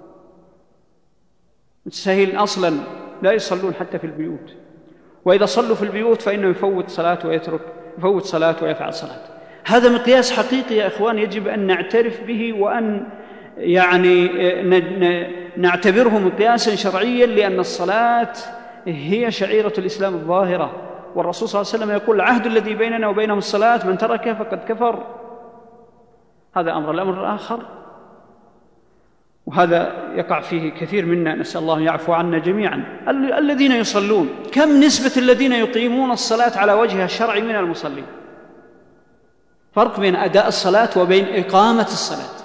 Speaker 3: متساهلين أصلا لا يصلون حتى في البيوت، وإذا صلوا في البيوت فإنه يفوت صلاة ويترك يفوت صلاة ويفعل صلاة. هذا مقياس حقيقي يا إخوان يجب أن نعترف به، وأن يعني نعتبره مقياسا شرعيا، لأن الصلاة هي شعيرة الإسلام الظاهرة. والرسول صلى الله عليه وسلم يقول العهد الذي بيننا وبينهم الصلاة، من تركها فقد كفر. هذا أمر. الأمر الآخر، وهذا يقع فيه كثير منا، نسأل الله يعفو عنا جميعا، الذين يصلون. كم نسبة الذين يقيمون الصلاة على وجهها الشرعي من المصلين؟ فرق بين أداء الصلاة وبين إقامة الصلاة.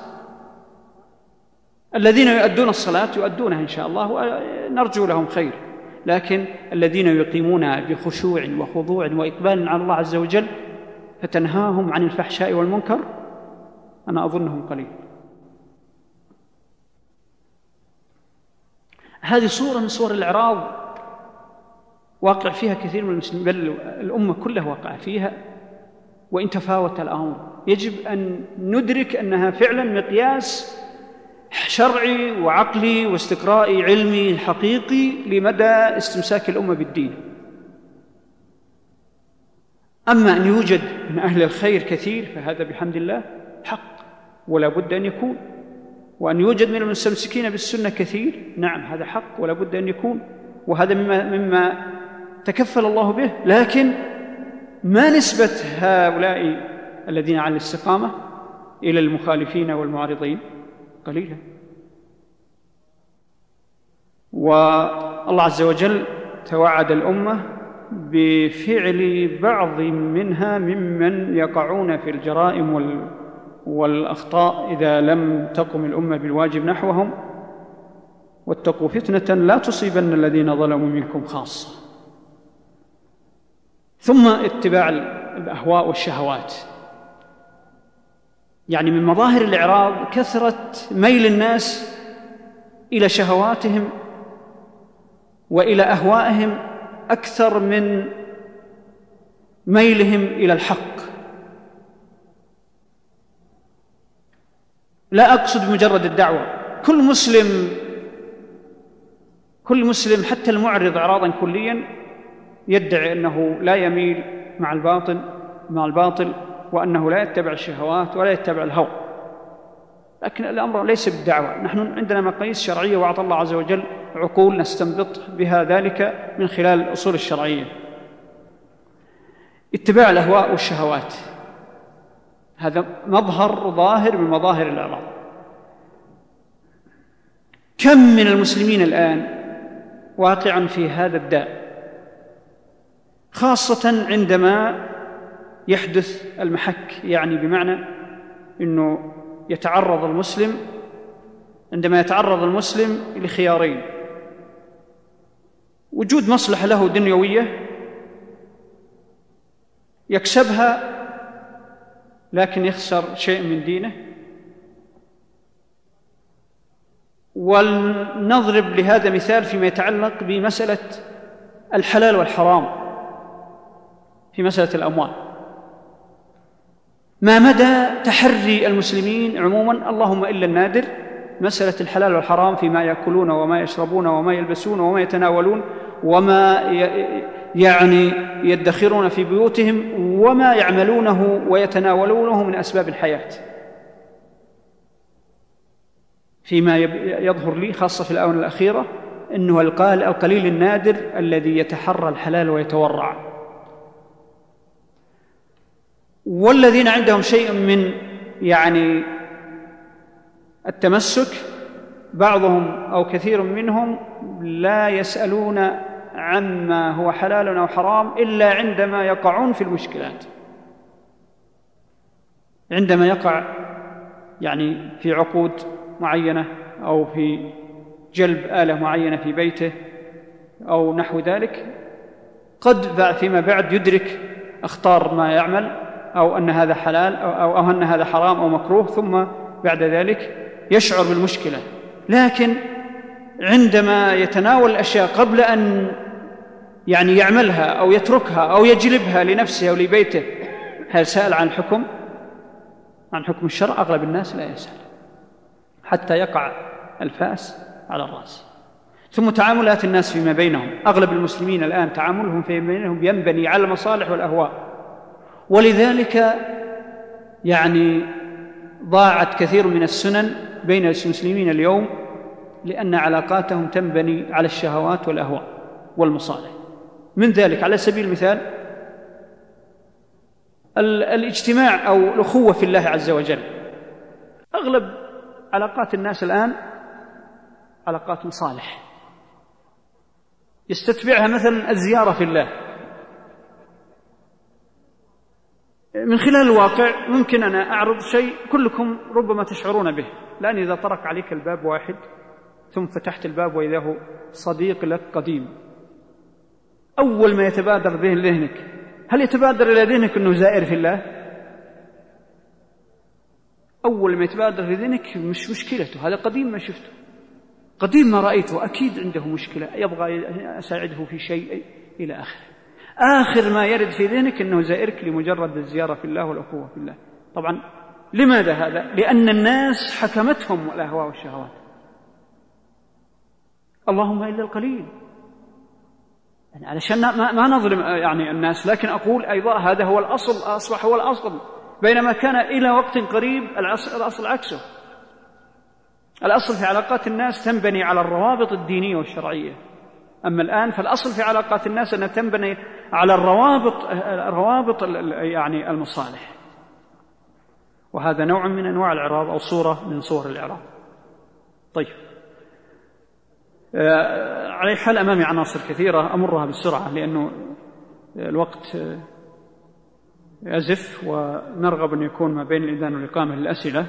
Speaker 3: الذين يؤدون الصلاة يؤدونها إن شاء الله ونرجو لهم خير، لكن الذين يقيمونها بخشوع وخضوع وإقبال على الله عز وجل فتنهاهم عن الفحشاء والمنكر، أنا أظنهم قليل. هذه صورة من صور الإعراض واقع فيها كثير من المسلمين، بل الأمة كلها واقع فيها، وإن تفاوت الأمر يجب أن ندرك أنها فعلا مقياس شرعي وعقلي واستقرائي علمي حقيقي لمدى استمساك الأمة بالدين. أما أن يوجد من أهل الخير كثير فهذا بحمد الله حق ولا بد أن يكون، وأن يوجد من المستمسكين بالسنة كثير، نعم هذا حق ولا بد أن يكون، وهذا مما, مما تكفل الله به، لكن ما نسبة هؤلاء الذين على الاستقامة إلى المخالفين والمعارضين؟ قليلا. والله عز وجل توعد الأمة بفعل بعض منها ممن يقعون في الجرائم والأخطاء إذا لم تقم الأمة بالواجب نحوهم، واتقوا فتنة لا تصيبن الذين ظلموا منكم خاصة. ثم اتباع الأهواء والشهوات، يعني من مظاهر الإعراض كثرة ميل الناس إلى شهواتهم وإلى أهوائهم أكثر من ميلهم إلى الحق. لا أقصد مجرد الدعوة، كل مسلم كل مسلم حتى المعرض إعراضا كليا يدعي أنه لا يميل مع الباطل مع الباطل وأنه لا يتبع الشهوات ولا يتبع الهوى، لكن الأمر ليس بالدعوة. نحن عندنا مقاييس شرعية وأعطى الله عز وجل عقول نستنبط بها ذلك من خلال الأصول الشرعية. اتباع الأهواء والشهوات هذا مظهر ظاهر من مظاهر الإعراض. كم من المسلمين الآن واقعا في هذا الداء، خاصة عندما يحدث المحك، يعني بمعنى أنه يتعرض المسلم عندما يتعرض المسلم لخيارين: وجود مصلحة له دنيوية يكسبها لكن يخسر شيء من دينه. ولنضرب لهذا مثال فيما يتعلق بمسألة الحلال والحرام في مسألة الأموال. ما مدى تحري المسلمين عموما، اللهم إلا النادر، مسألة الحلال والحرام فيما يأكلون وما يشربون وما يلبسون وما يتناولون وما يعني يدخرون في بيوتهم وما يعملونه ويتناولونه من أسباب الحياة. فيما يظهر لي خاصة في الآونة الأخيرة أنه القليل النادر الذي يتحرى الحلال ويتورع، والذين عندهم شيء من يعني التمسك بعضهم أو كثير منهم لا يسألون عما هو حلال أو حرام إلا عندما يقعون في المشكلات، عندما يقع يعني في عقود معينة أو في جلب آلة معينة في بيته أو نحو ذلك، قد فيما بعد يدرك أخطار ما يعمل أو أن هذا حلال أو, أو أن هذا حرام أو مكروه، ثم بعد ذلك يشعر بالمشكلة. لكن عندما يتناول الأشياء قبل أن يعني يعملها أو يتركها أو يجلبها لنفسه أو لبيته، هل سأل عن الحكم عن حكم الشرع؟ أغلب الناس لا يسأل حتى يقع الفاس على الرأس. ثم تعاملات الناس فيما بينهم، أغلب المسلمين الآن تعاملهم فيما بينهم ينبني على المصالح والأهواء، ولذلك يعني ضاعت كثير من السنن بين المسلمين اليوم، لأن علاقاتهم تنبني على الشهوات والأهواء والمصالح. من ذلك على سبيل المثال الاجتماع أو الأخوة في الله عز وجل. أغلب علاقات الناس الآن علاقات مصالح، يستتبعها مثلا الزيارة في الله. من خلال الواقع ممكن أنا أعرض شيء كلكم ربما تشعرون به، لأن إذا طرق عليك الباب واحد ثم فتحت الباب وإذا هو صديق لك قديم، أول ما يتبادر به ذهنك، هل يتبادر إلى ذهنك أنه زائر في الله؟ أول ما يتبادر في ذهنك مش مشكلته، هذا قديم ما شفته، قديم ما رأيته، أكيد عنده مشكلة، يبغى أساعده في شيء إلى آخره. آخر ما يرد في ذهنك أنه زائرك لمجرد الزيارة في الله والأخوة في الله. طبعا لماذا هذا؟ لأن الناس حكمتهم الأهواء والشهوات، اللهم إلا القليل، يعني علشان ما, ما نظلم يعني الناس، لكن أقول أيضا هذا هو الأصل، أصبح هو الأصل، بينما كان إلى وقت قريب الأصل عكسه. الأصل في علاقات الناس تنبني على الروابط الدينية والشرعية. أما الآن فالأصل في علاقات الناس أنها تنبني على الروابط الروابط يعني المصالح، وهذا نوع من أنواع الإعراض أو صورة من صور الإعراض. طيب، على حال أمامي عناصر كثيرة أمرها بسرعة لأنه الوقت يزف، ونرغب أن يكون ما بين الإذان والإقامة للأسئلة.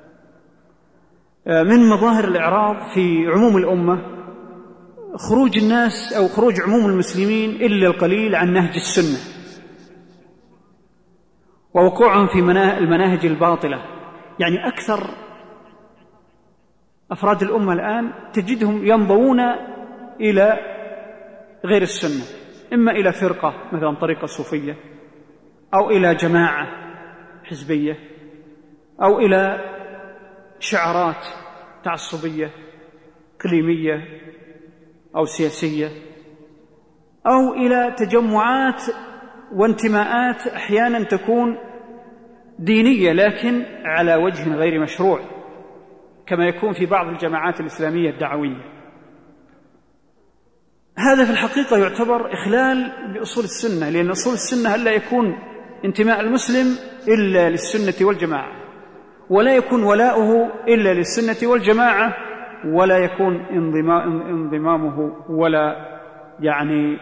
Speaker 3: من مظاهر الإعراض في عموم الأمة خروج الناس أو خروج عموم المسلمين إلا القليل عن نهج السنة، ووقوعهم في المناهج الباطلة. يعني أكثر أفراد الأمة الآن تجدهم ينضوون إلى غير السنة، إما إلى فرقة مثلا طريقة صوفية، أو إلى جماعة حزبية، أو إلى شعارات تعصبية إقليمية أو سياسية، أو إلى تجمعات وانتماءات أحيانا تكون دينية لكن على وجه غير مشروع، كما يكون في بعض الجماعات الإسلامية الدعوية. هذا في الحقيقة يعتبر إخلال بأصول السنة، لأن أصول السنة هل لا يكون انتماء المسلم إلا للسنة والجماعة، ولا يكون ولاؤه إلا للسنة والجماعة، ولا يكون انضمامه ولا يعني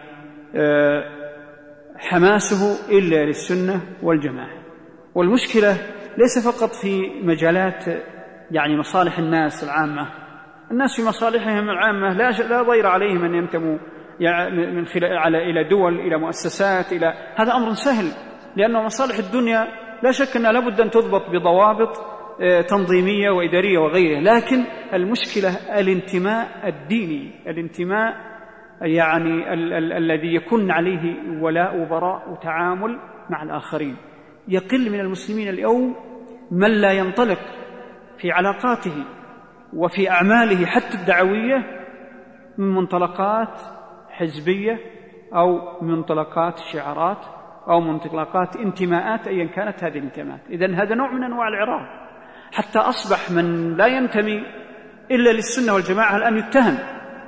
Speaker 3: حماسه إلا للسنة والجماعة. والمشكلة ليس فقط في مجالات يعني مصالح الناس العامة. الناس في مصالحهم العامة لا لا ضير عليهم أن ينتموا يعني من خلال على إلى دول، إلى مؤسسات، إلى هذا أمر سهل، لأنه مصالح الدنيا لا شك أنها لابد أن تضبط بضوابط تنظيمية وإدارية وغيرها. لكن المشكلة الانتماء الديني، الانتماء يعني ال- ال- الذي يكون عليه ولاء وبراء وتعامل مع الآخرين. يقل من المسلمين اليوم من لا ينطلق في علاقاته وفي أعماله حتى الدعوية من منطلقات حزبية أو منطلقات شعارات أو منطلقات انتماءات أيا كانت هذه الانتماءات. إذن هذا نوع من أنواع الإعراض، حتى أصبح من لا ينتمي إلا للسنة والجماعة الآن يتهم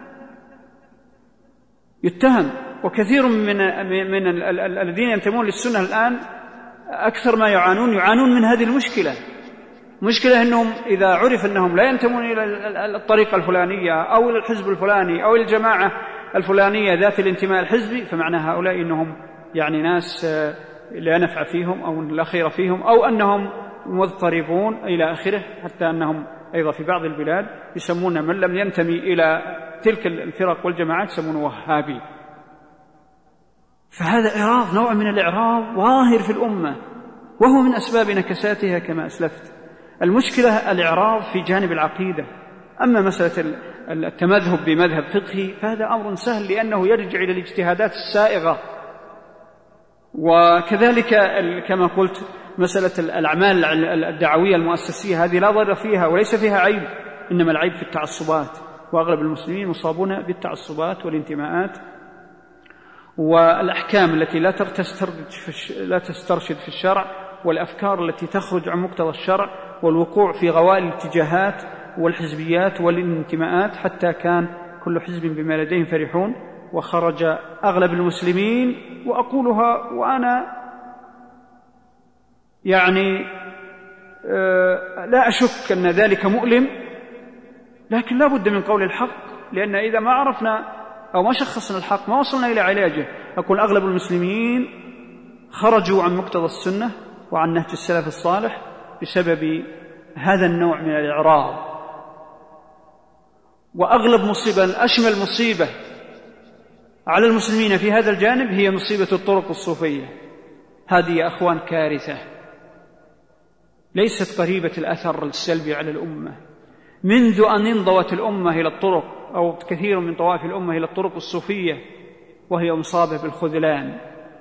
Speaker 3: يتهم وكثير من من الذين ينتمون للسنة الآن أكثر ما يعانون يعانون من هذه المشكلة. مشكلة أنهم إذا عرف أنهم لا ينتمون إلى الطريقة الفلانية أو إلى الحزب الفلاني أو إلى الجماعة الفلانية ذات الانتماء الحزبي، فمعنى هؤلاء أنهم يعني ناس لا نفع فيهم أو لا خير فيهم، أو أنهم مضطربون إلى آخره، حتى أنهم أيضا في بعض البلاد يسمون من لم ينتمي إلى تلك الفرق والجماعات يسمونه وهابي. فهذا إعراض، نوع من الإعراض ظاهر في الأمة، وهو من أسباب نكساتها كما أسلفت. المشكلة الإعراض في جانب العقيدة. أما مسألة التمذهب بمذهب فقهي فهذا أمر سهل، لأنه يرجع إلى الاجتهادات السائغة. وكذلك كما قلت مسألة الأعمال الدعوية المؤسسية هذه لا ضرر فيها وليس فيها عيب، إنما العيب في التعصبات، وأغلب المسلمين مصابون بالتعصبات والانتماءات والأحكام التي لا لا تسترشد في الشرع، والأفكار التي تخرج عن مقتضى الشرع، والوقوع في غوائل الاتجاهات والحزبيات والانتماءات، حتى كان كل حزب بما لديهم فرحون، وخرج أغلب المسلمين. وأقولها وأنا يعني لا أشك أن ذلك مؤلم، لكن لا بد من قول الحق، لأن إذا ما عرفنا أو ما شخصنا الحق ما وصلنا إلى علاجه. أقول أغلب المسلمين خرجوا عن مقتضى السنة وعن نهج السلف الصالح بسبب هذا النوع من الإعراض. وأغلب مصيبة، أشمل مصيبة على المسلمين في هذا الجانب هي مصيبة الطرق الصوفية. هذه يا أخوان كارثة ليست قريبة الأثر السلبي على الأمة. منذ أن انضوت الأمة إلى الطرق أو كثير من طوائف الأمة إلى الطرق الصوفية، وهي مصابة بالخذلان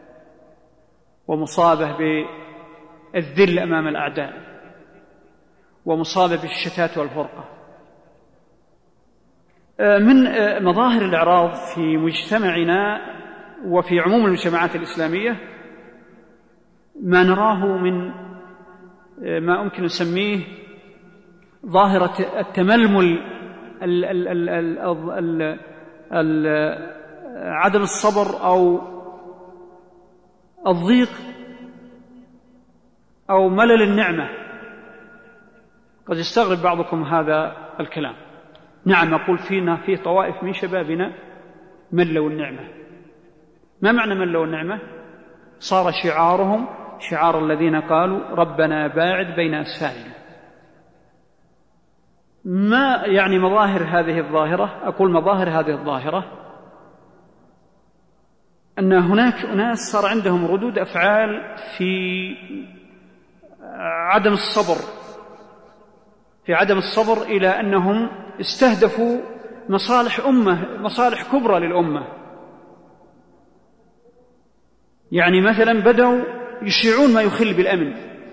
Speaker 3: ومصابة بالذل أمام الأعداء ومصابة بالشتات والفرقة. من مظاهر الإعراض في مجتمعنا وفي عموم المجتمعات الإسلامية ما نراه من ما أمكن نسميه ظاهرة التململ، ال ال ال ال ال ال عدم الصبر أو الضيق أو ملل النعمة. قد يستغرب بعضكم هذا الكلام. نعم، أقول فينا في طوائف من شبابنا ملوا النعمة. ما معنى ملوا النعمة؟ صار شعارهم شعار الذين قالوا ربنا باعد بين أسفارنا. ما يعني مظاهر هذه الظاهرة؟ أقول مظاهر هذه الظاهرة أن هناك أناس صار عندهم ردود أفعال في عدم الصبر في عدم الصبر إلى أنهم استهدفوا مصالح أمة مصالح كبرى للأمة. يعني مثلا بدأوا يشيعون ما يخل بالأمن.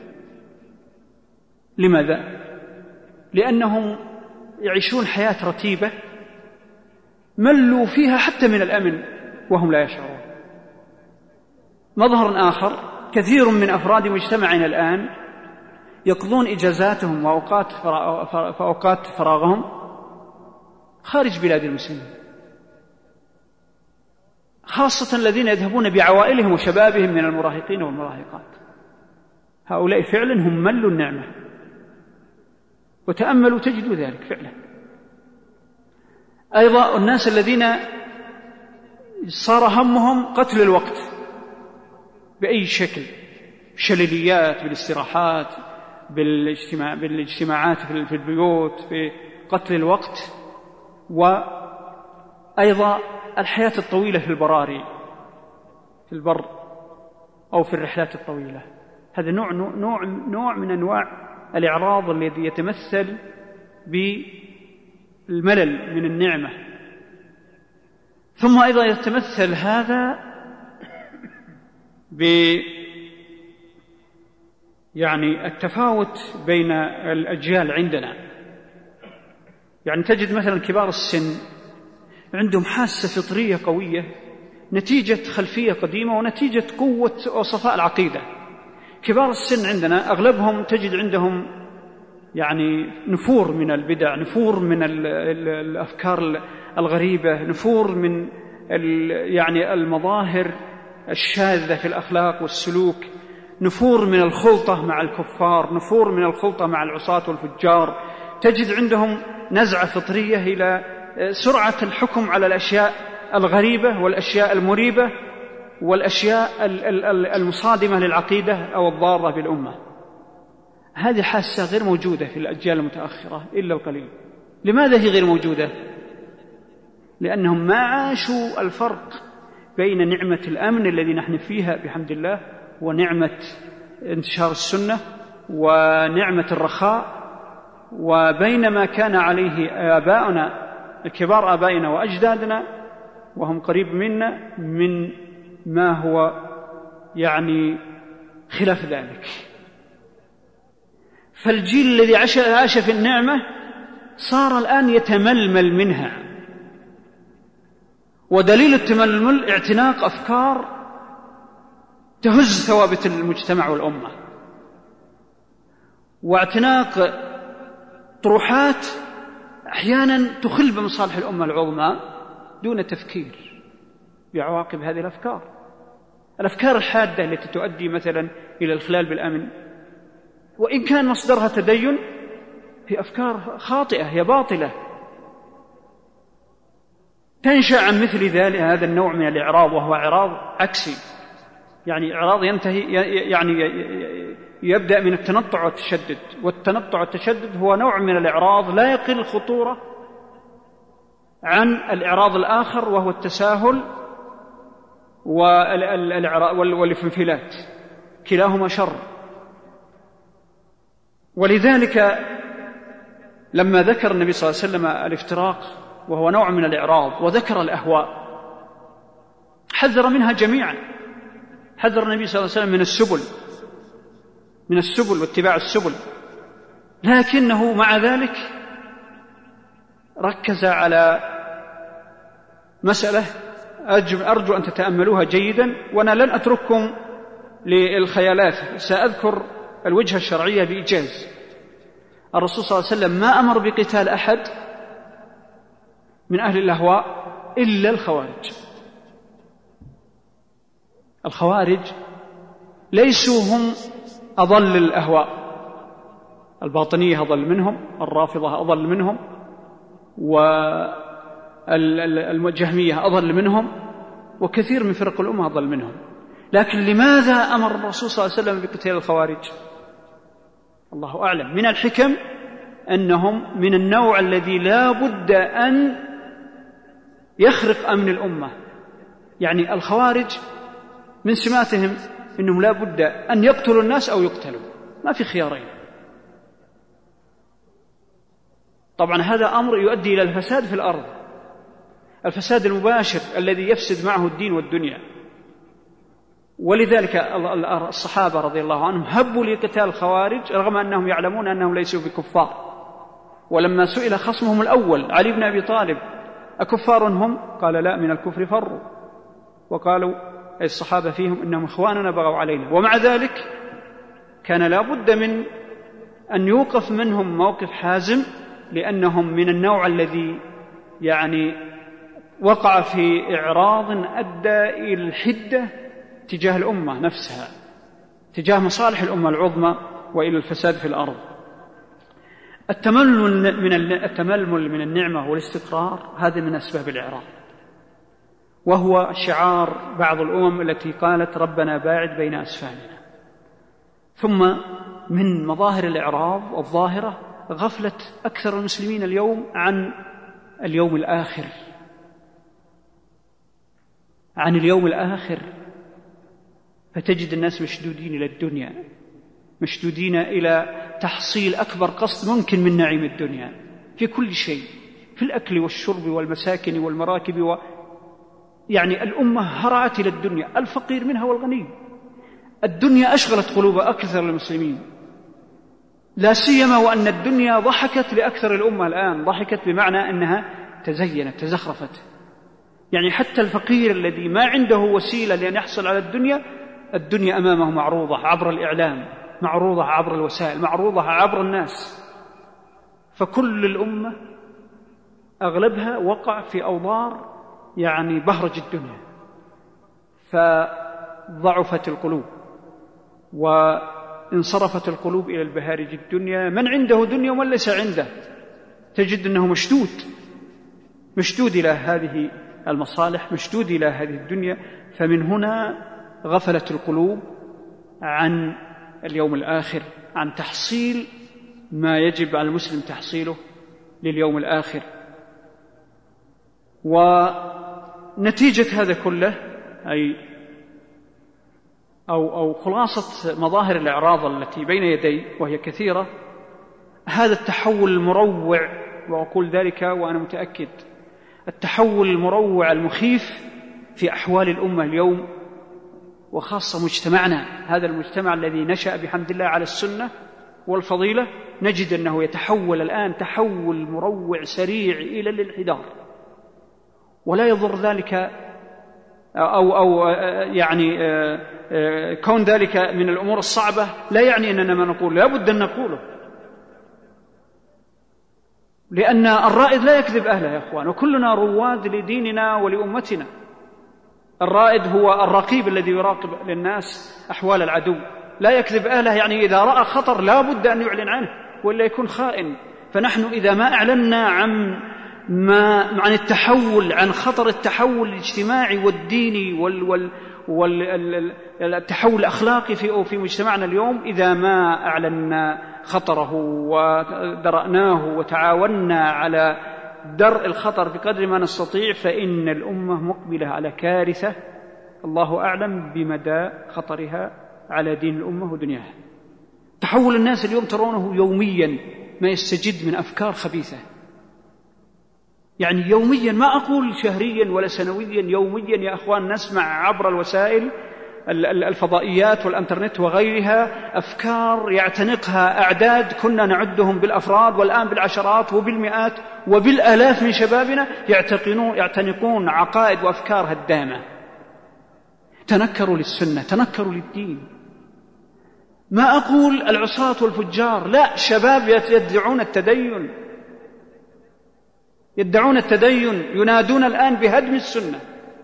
Speaker 3: لماذا؟ لأنهم يعيشون حياة رتيبة ملوا فيها حتى من الأمن وهم لا يشعرون. مظهر آخر، كثير من أفراد مجتمعنا الآن يقضون إجازاتهم وأوقات فأوقات فراغهم خارج بلاد المسلمين، خاصة الذين يذهبون بعوائلهم وشبابهم من المراهقين والمراهقات. هؤلاء فعلا هم ملوا النعمة، وتأملوا تجدوا ذلك فعلا. أيضا الناس الذين صار همهم قتل الوقت بأي شكل، شلليات بالاستراحات، بالاجتماع بالاجتماعات في البيوت، في قتل الوقت، وأيضا الحياة الطويلة في البراري في البر أو في الرحلات الطويلة. هذا نوع نوع نوع من أنواع الإعراض الذي يتمثل بالملل من النعمة. ثم أيضا يتمثل هذا ب يعني التفاوت بين الأجيال عندنا. يعني تجد مثلا كبار السن عندهم حاسة فطرية قوية نتيجة خلفية قديمة ونتيجة قوة وصفاء العقيدة. كبار السن عندنا أغلبهم تجد عندهم يعني نفور من البدع، نفور من الأفكار الغريبة، نفور من يعني المظاهر الشاذة في الأخلاق والسلوك، نفور من الخلطة مع الكفار، نفور من الخلطة مع العصاة والفجار. تجد عندهم نزعة فطرية إلى سرعة الحكم على الأشياء الغريبة والأشياء المريبة والأشياء المصادمة للعقيدة أو الضارة بالأمة. هذه حاسة غير موجودة في الأجيال المتأخرة إلا القليل. لماذا هي غير موجودة؟ لأنهم ما عاشوا الفرق بين نعمة الأمن الذي نحن فيها بحمد الله ونعمة انتشار السنة ونعمة الرخاء، وبين ما كان عليه آباؤنا كبار آبائنا وأجدادنا وهم قريب منا من ما هو يعني خلاف ذلك. فالجيل الذي عاش, عاش في النعمة صار الآن يتململ منها، ودليل التململ اعتناق أفكار تهز ثوابت المجتمع والأمة، واعتناق طروحات أحيانا تخل بمصالح الأمة العظمى دون تفكير بعواقب هذه الأفكار. الأفكار الحادة التي تؤدي مثلا إلى الخلال بالأمن، وإن كان مصدرها تدين، هي أفكار خاطئة، هي باطلة، تنشأ عن مثل ذلك هذا النوع من الإعراض، وهو إعراض عكسي. يعني إعراض ينتهي يعني يبدأ من التنطع والتشدد، والتنطع والتشدد هو نوع من الإعراض لا يقل خطورة عن الإعراض الآخر، وهو التساهل والانفلات، كلاهما شر. ولذلك لما ذكر النبي صلى الله عليه وسلم الافتراق وهو نوع من الإعراض وذكر الأهواء حذر منها جميعا. حذر النبي صلى الله عليه وسلم من السبل من السبل واتباع السبل، لكنه مع ذلك ركز على مسألة أرجو أن تتأملوها جيدا، وأنا لن أترككم للخيالات، سأذكر الوجهة الشرعية بإيجاز. الرسول صلى الله عليه وسلم ما أمر بقتال أحد من أهل الأهواء إلا الخوارج. الخوارج ليسوا هم أضل الأهواء، الباطنية أضل منهم، الرافضة أضل منهم، والجهمية أضل منهم، وكثير من فرق الأمة أضل منهم. لكن لماذا أمر الرسول صلى الله عليه وسلم بقتال الخوارج؟ الله أعلم. من الحكم أنهم من النوع الذي لا بد أن يخرق أمن الأمة. يعني الخوارج من سماتهم أنهم لا بد أن يقتلوا الناس أو يقتلوا، ما في خيارين. طبعا هذا أمر يؤدي إلى الفساد في الأرض، الفساد المباشر الذي يفسد معه الدين والدنيا. ولذلك الصحابة رضي الله عنهم هبوا لقتال الخوارج رغم أنهم يعلمون أنهم ليسوا بكفار. ولما سئل خصمهم الأول علي بن أبي طالب أكفار هم؟ قال لا، من الكفر فروا. وقالوا الصحابة فيهم إنهم إخواننا بغوا علينا، ومع ذلك كان لا بد من أن يوقف منهم موقف حازم، لأنهم من النوع الذي يعني وقع في إعراض أدى إلى الحدة تجاه الأمة نفسها، تجاه مصالح الأمة العظمى، وإلى الفساد في الأرض. التملل من التملل من النعمة والاستقرار هذا من أسباب الإعراض، وهو شعار بعض الأمم التي قالت ربنا باعد بين أسفارنا. ثم من مظاهر الإعراض الظاهرة غفلة أكثر المسلمين اليوم عن اليوم الآخر، عن اليوم الآخر. فتجد الناس مشدودين إلى الدنيا، مشدودين إلى تحصيل أكبر قسط ممكن من نعيم الدنيا في كل شيء، في الأكل والشرب والمساكن والمراكب و... يعني الأمة هرعت إلى الدنيا، الفقير منها والغني. الدنيا أشغلت قلوب أكثر المسلمين، لا سيما وأن الدنيا ضحكت لأكثر الأمة الآن، ضحكت بمعنى أنها تزينت تزخرفت. يعني حتى الفقير الذي ما عنده وسيلة لأن يحصل على الدنيا، الدنيا أمامه معروضة عبر الإعلام، معروضة عبر الوسائل، معروضة عبر الناس. فكل الأمة أغلبها وقع في أوضار يعني بهرج الدنيا، فضعفت القلوب وانصرفت القلوب إلى البهارج الدنيا. من عنده دنيا ومن ليس عنده تجد أنه مشدود مشدود إلى هذه المصالح، مشدود إلى هذه الدنيا. فمن هنا غفلت القلوب عن اليوم الآخر، عن تحصيل ما يجب على المسلم تحصيله لليوم الآخر. ونتيجة هذا كله أي أو, أو خلاصة مظاهر الإعراض التي بين يدي وهي كثيرة، هذا التحول المروع، وأقول ذلك وأنا متأكد، التحول المروع المخيف في أحوال الأمة اليوم، وخاصة مجتمعنا هذا المجتمع الذي نشأ بحمد الله على السنة والفضيلة، نجد أنه يتحول الآن تحول مروع سريع إلى الانحدار. ولا يضر ذلك أو, أو يعني كون ذلك من الأمور الصعبة لا يعني أننا ما نقول، لا بد أن نقوله، لأن الرائد لا يكذب أهله يا أخوان، وكلنا رواد لديننا ولأمتنا. الرائد هو الرقيب الذي يراقب للناس أحوال العدو، لا يكذب أهله، يعني إذا رأى خطر لا بد أن يعلن عنه وإلا يكون خائن. فنحن إذا ما أعلنا عن ما عن التحول، عن خطر التحول الاجتماعي والديني وال وال والتحول الأخلاقي في في مجتمعنا اليوم، إذا ما أعلنا خطره ودرأناه وتعاوننا على درء الخطر بقدر ما نستطيع، فإن الأمة مقبلة على كارثة الله أعلم بمدى خطرها على دين الأمة ودنياها. تحول الناس اليوم ترونه يوميا ما يستجد من أفكار خبيثة، يعني يوميا، ما أقول شهريا ولا سنويا، يوميا يا أخوان نسمع عبر الوسائل الفضائيات والأنترنت وغيرها أفكار يعتنقها أعداد كنا نعدهم بالأفراد والآن بالعشرات وبالمئات وبالآلاف من شبابنا، يعتقنون يعتنقون عقائد وأفكار هدامة. تنكروا للسنة، تنكروا للدين. ما أقول العصاة والفجار، لا، شباب يدعون التدين، يدعون التدين، ينادون الآن بهدم السنة،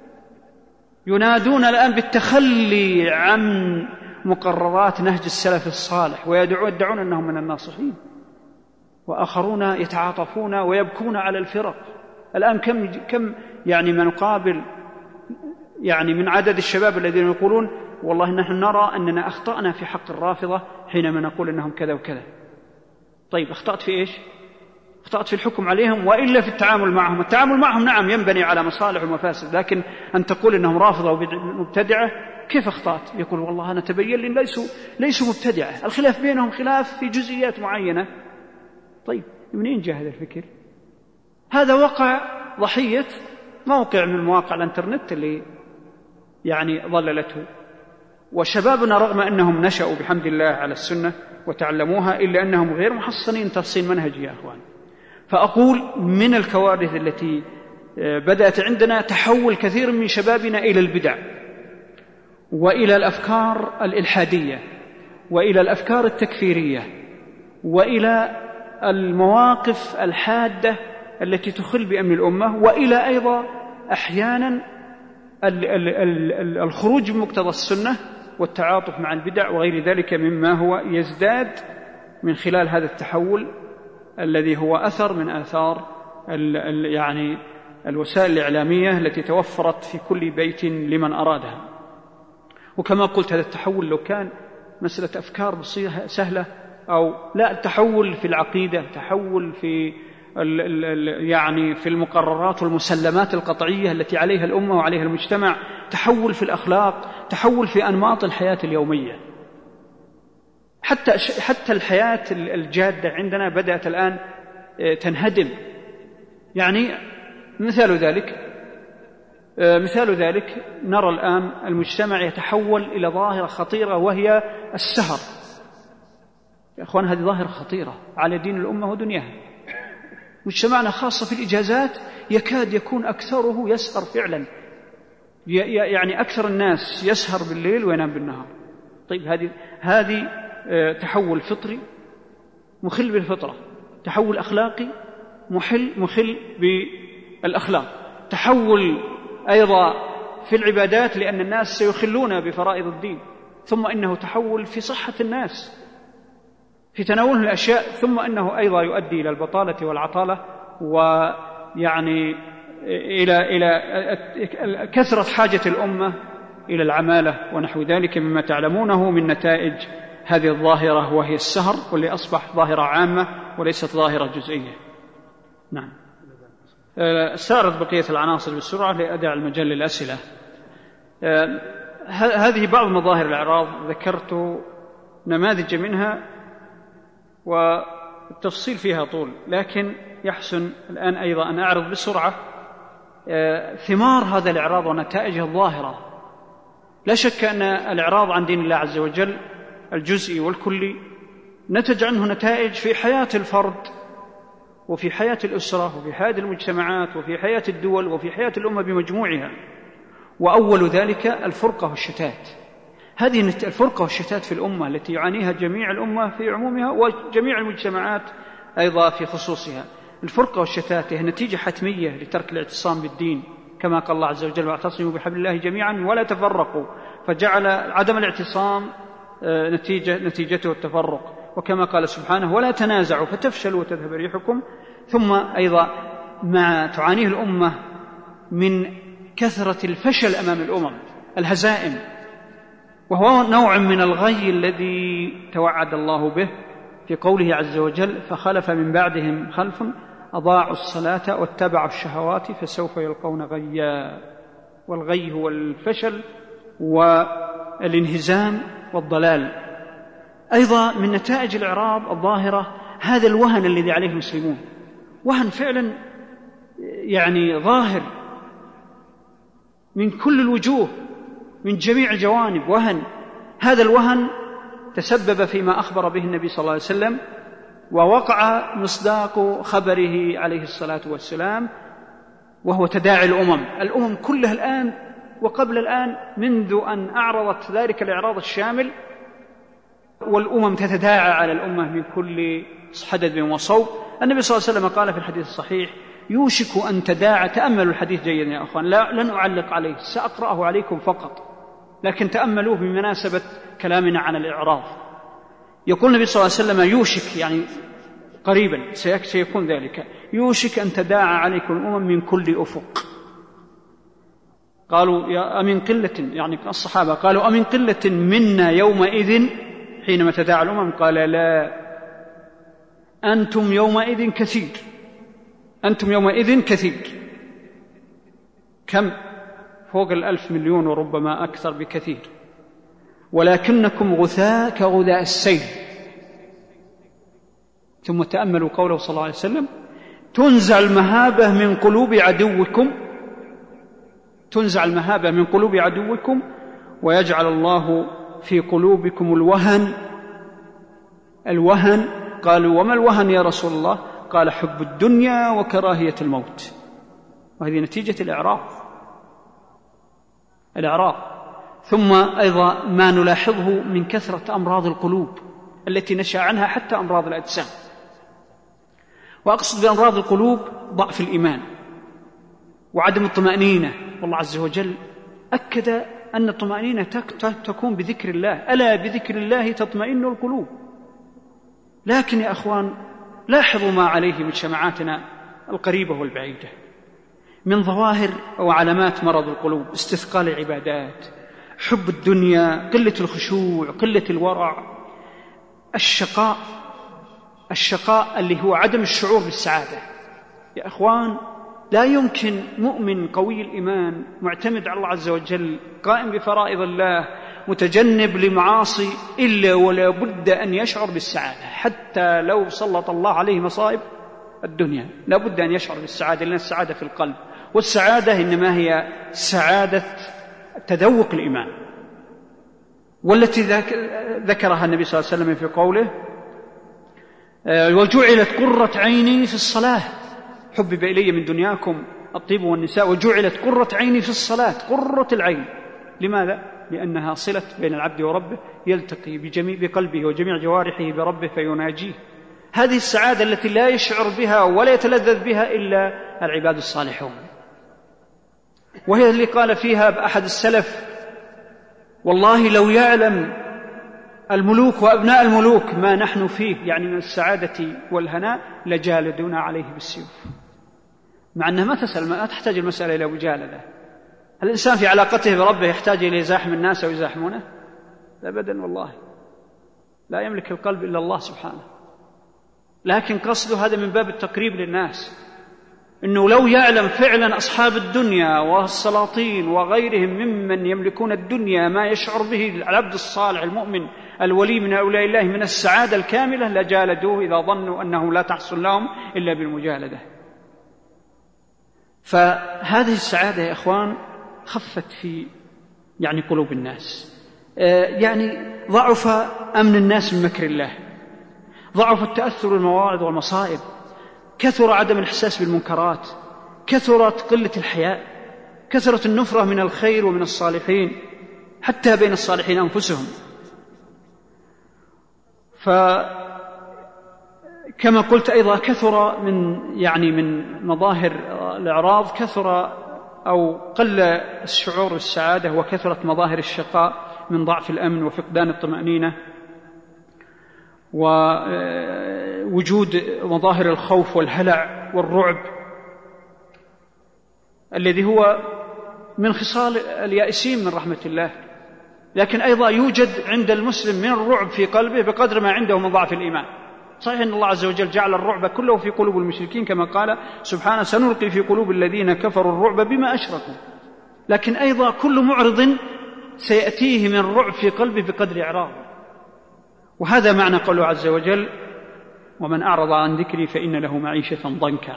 Speaker 3: ينادون الآن بالتخلي عن مقررات نهج السلف الصالح، ويدعون أنهم من الناصحين، وآخرون يتعاطفون ويبكون على الفرق. الآن كم كم يعني ما نقابل يعني من عدد الشباب الذين يقولون والله نحن نرى أننا أخطأنا في حق الرافضة حينما نقول أنهم كذا وكذا. طيب أخطأت في إيش؟ أخطأت في الحكم عليهم وإلا في التعامل معهم. التعامل معهم نعم ينبني على مصالح ومفاسد، لكن أن تقول أنهم رافضة ومبتدعة كيف أخطأت؟ يقول والله أنا تبين لي ليسوا ليسوا مبتدعة، الخلاف بينهم خلاف في جزئيات معينة. طيب منين جاء هذا الفكر؟ هذا وقع ضحية موقع من مواقع الانترنت اللي يعني ضللته. وشبابنا رغم أنهم نشأوا بحمد الله على السنة وتعلموها إلا أنهم غير محصنين تحصين منهجي يا أخوان. فأقول من الكوارث التي بدأت عندنا تحول كثير من شبابنا إلى البدع وإلى الأفكار الإلحادية وإلى الأفكار التكفيرية وإلى المواقف الحادة التي تخل بأمن الأمة، وإلى أيضا أحيانا الخروج من مقتضى السنة والتعاطف مع البدع وغير ذلك مما هو يزداد من خلال هذا التحول الذي هو أثر من آثار يعني الوسائل الإعلامية التي توفرت في كل بيت لمن أرادها. وكما قلت هذا التحول لو كان مسألة أفكار سهلة أو لا، التحول في العقيدة، تحول في يعني في المقررات والمسلمات القطعية التي عليها الأمة وعليها المجتمع، تحول في الأخلاق، تحول في أنماط الحياة اليومية. حتى حتى الحياة الجادة عندنا بدأت الآن تنهدم. يعني مثال ذلك مثال ذلك نرى الآن المجتمع يتحول إلى ظاهرة خطيرة وهي السهر. يا أخوان هذه ظاهرة خطيرة على دين الأمة ودنياها. مجتمعنا خاصة في الإجازات يكاد يكون أكثره يسهر فعلا، يعني أكثر الناس يسهر بالليل وينام بالنهار. طيب هذه هذه تحول فطري مخل بالفطرة، تحول أخلاقي مخل مخل بالأخلاق، تحول أيضا في العبادات لأن الناس سيخلون بفرائض الدين، ثم إنه تحول في صحة الناس في تناولهم الأشياء، ثم أنه أيضا يؤدي إلى البطالة والعطالة ويعني إلى إلى كثرة حاجة الأمة إلى العمالة ونحو ذلك مما تعلمونه من نتائج هذه الظاهرة وهي السهر، واللي أصبح ظاهرة عامة وليست ظاهرة جزئية. نعم. سارد بقية العناصر بسرعة لأدع المجال للأسئلة. هذه بعض مظاهر الإعراض، ذكرت نماذج منها والتفصيل فيها طول، لكن يحسن الآن أيضا أن أعرض بسرعة ثمار هذا الإعراض ونتائجه الظاهرة. لا شك أن الإعراض عن دين الله عز وجل الجزئي والكلي نتج عنه نتائج في حياة الفرد وفي حياة الأسرة وفي حياة المجتمعات وفي حياة الدول وفي حياة الأمة بمجموعها. وأول ذلك الفرقة والشتات. هذه الفرقة والشتات في الأمة التي يعانيها جميع الأمة في عمومها وجميع المجتمعات أيضا في خصوصها. الفرقة والشتات هي نتيجة حتمية لترك الاعتصام بالدين، كما قال الله عز وجل: واعتصموا بحبل الله جميعا ولا تفرقوا، فجعل عدم الاعتصام نتيجة نتيجته التفرق. وكما قال سبحانه: ولا تنازعوا فتفشلوا وتذهب ريحكم. ثم أيضا ما تعانيه الأمة من كثرة الفشل أمام الأمم، الهزائم، وهو نوع من الغي الذي توعد الله به في قوله عز وجل: فخلف من بعدهم خلف أضاعوا الصلاة واتبعوا الشهوات فسوف يلقون غيا. والغي هو الفشل والانهزام والضلال. أيضا من نتائج الإعراض الظاهرة هذا الوهن الذي عليه المسلمون، وهن فعلا يعني ظاهر من كل الوجوه من جميع الجوانب. وهن هذا الوهن تسبب فيما أخبر به النبي صلى الله عليه وسلم، ووقع مصداق خبره عليه الصلاة والسلام، وهو تداعي الأمم. الأمم كلها الآن وقبل الآن منذ أن أعرضت ذلك الإعراض الشامل والأمم تتداعى على الأمة من كل حدث وصوب. النبي صلى الله عليه وسلم قال في الحديث الصحيح: يوشك أن تداعى. تأملوا الحديث جيدا يا أخوان، لا لن أعلق عليه، سأقرأه عليكم فقط، لكن تأملوه بمناسبة كلامنا عن الإعراض. يقول النبي صلى الله عليه وسلم: يوشك، يعني قريبا سيكون ذلك، يوشك أن تداعى عليكم الأمم من كل أفق. قالوا: يا أمن قلة، يعني الصحابة قالوا: أمن قلة منا يومئذ حينما تداعى الأمم؟ قال: لا، أنتم يومئذ كثير، أنتم يومئذ كثير. كم؟ فوق الألف مليون وربما أكثر بكثير. ولكنكم غثاء كغثاء السيل. ثم تأملوا قوله صلى الله عليه وسلم: تنزع المهابة من قلوب عدوكم، تنزع المهابة من قلوب عدوكم ويجعل الله في قلوبكم الوهن. الوهن. قالوا: وما الوهن يا رسول الله؟ قال: حب الدنيا وكراهية الموت. وهذه نتيجة الإعراض، الإعراض. ثم أيضا ما نلاحظه من كثرة أمراض القلوب التي نشأ عنها حتى أمراض الأجسام. وأقصد بأمراض القلوب ضعف الإيمان وعدم الطمأنينة. والله عز وجل أكد أن الطمأنينة تكون بذكر الله: ألا بذكر الله تطمئن القلوب. لكن يا أخوان، لاحظوا ما عليه من شماعاتنا القريبة والبعيدة من ظواهر وعلامات مرض القلوب: استثقال العبادات، حب الدنيا، قلة الخشوع، قلة الورع، الشقاء، الشقاء اللي هو عدم الشعور بالسعادة. يا أخوان، لا يمكن مؤمن قوي الإيمان معتمد على الله عز وجل قائم بفرائض الله متجنب لمعاصي إلا ولا بد أن يشعر بالسعادة، حتى لو سلط الله عليه مصائب الدنيا لا بد أن يشعر بالسعادة، لأن السعادة في القلب، والسعادة إنما هي سعادة تذوق الإيمان، والتي ذكرها النبي صلى الله عليه وسلم في قوله: وجعلت قرة عيني في الصلاة. حبب إلي من دنياكم الطيب والنساء وجعلت قرة عيني في الصلاة. قرة العين. لماذا؟ لأنها صلة بين العبد وربه، يلتقي بجميع بقلبه وجميع جوارحه بربه فيناجيه. هذه السعادة التي لا يشعر بها ولا يتلذذ بها إلا العباد الصالحون، وهي اللي قال فيها بأحد السلف: والله لو يعلم الملوك وأبناء الملوك ما نحن فيه، يعني من السعادة والهناء، لجالدونا عليه بالسيوف. مع أنها ما تسأل، ما تحتاج المسألة إلى مجالدة. الإنسان في علاقته بربه يحتاج إلى يزاحم الناس أو يزاحمونه؟ أبدا والله، لا يملك القلب إلا الله سبحانه. لكن قصده هذا من باب التقريب للناس، إنه لو يعلم فعلا أصحاب الدنيا والسلاطين وغيرهم ممن يملكون الدنيا ما يشعر به العبد الصالح المؤمن الولي من أولياء الله من السعادة الكاملة لجالدوه إذا ظنوا أنه لا تحصل لهم إلا بالمجالدة. فهذه السعادة يا إخوان خفت في يعني قلوب الناس، يعني ضعف أمن الناس من مكر الله، ضعف التأثر بالمواعظ والمصائب، كثر عدم الإحساس بالمنكرات، كثرت قلة الحياء، كثرت النفرة من الخير ومن الصالحين حتى بين الصالحين أنفسهم. فكما قلت أيضا كثر من يعني من مظاهر الإعراض، كثر أو قل الشعور بالسعادة، وكثرت مظاهر الشقاء من ضعف الأمن وفقدان الطمأنينة، ووجود مظاهر الخوف والهلع والرعب الذي هو من خصال اليائسين من رحمة الله. لكن أيضا يوجد عند المسلم من الرعب في قلبه بقدر ما عنده من ضعف الإيمان. صحيح أن الله عز وجل جعل الرعب كله في قلوب المشركين كما قال سبحانه: سنلقي في قلوب الذين كفروا الرعب بما أشركوا. لكن أيضا كل معرض سيأتيه من الرعب في قلبه بقدر إعراض. وهذا معنى قوله عز وجل: ومن أعرض عن ذكري فإن له معيشة ضنكا.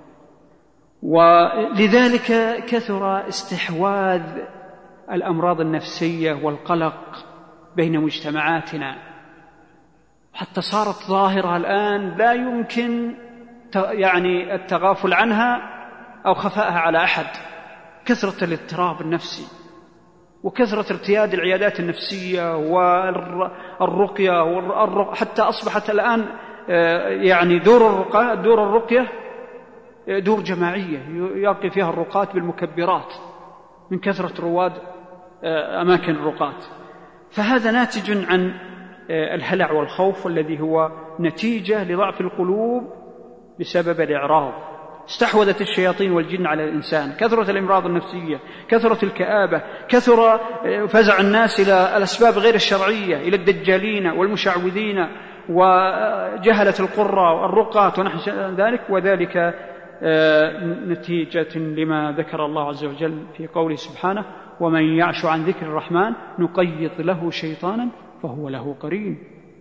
Speaker 3: ولذلك كثر استحواذ الأمراض النفسية والقلق بين مجتمعاتنا، حتى صارت ظاهرة الآن لا يمكن يعني التغافل عنها أو خفائها على أحد: كثرة الاضطراب النفسي وكثرة ارتياد العيادات النفسية والرقية، حتى أصبحت الآن يعني دور الرقية دور الرقية دور جماعية يلقي فيها الرقاة بالمكبرات من كثرة رواد أماكن الرقاة. فهذا ناتج عن الهلع والخوف الذي هو نتيجة لضعف القلوب بسبب الإعراض. استحوذت الشياطين والجن على الإنسان، كثرة الأمراض النفسية، كثرة الكآبة، كثر فزع الناس إلى الأسباب غير الشرعية، إلى الدجالين والمشعوذين وجهلة القرى والرقاة ونحو ذلك، وذلك نتيجة لما ذكر الله عز وجل في قوله سبحانه: ومن يعش عن ذكر الرحمن نقيض له شيطانا فهو له قرين.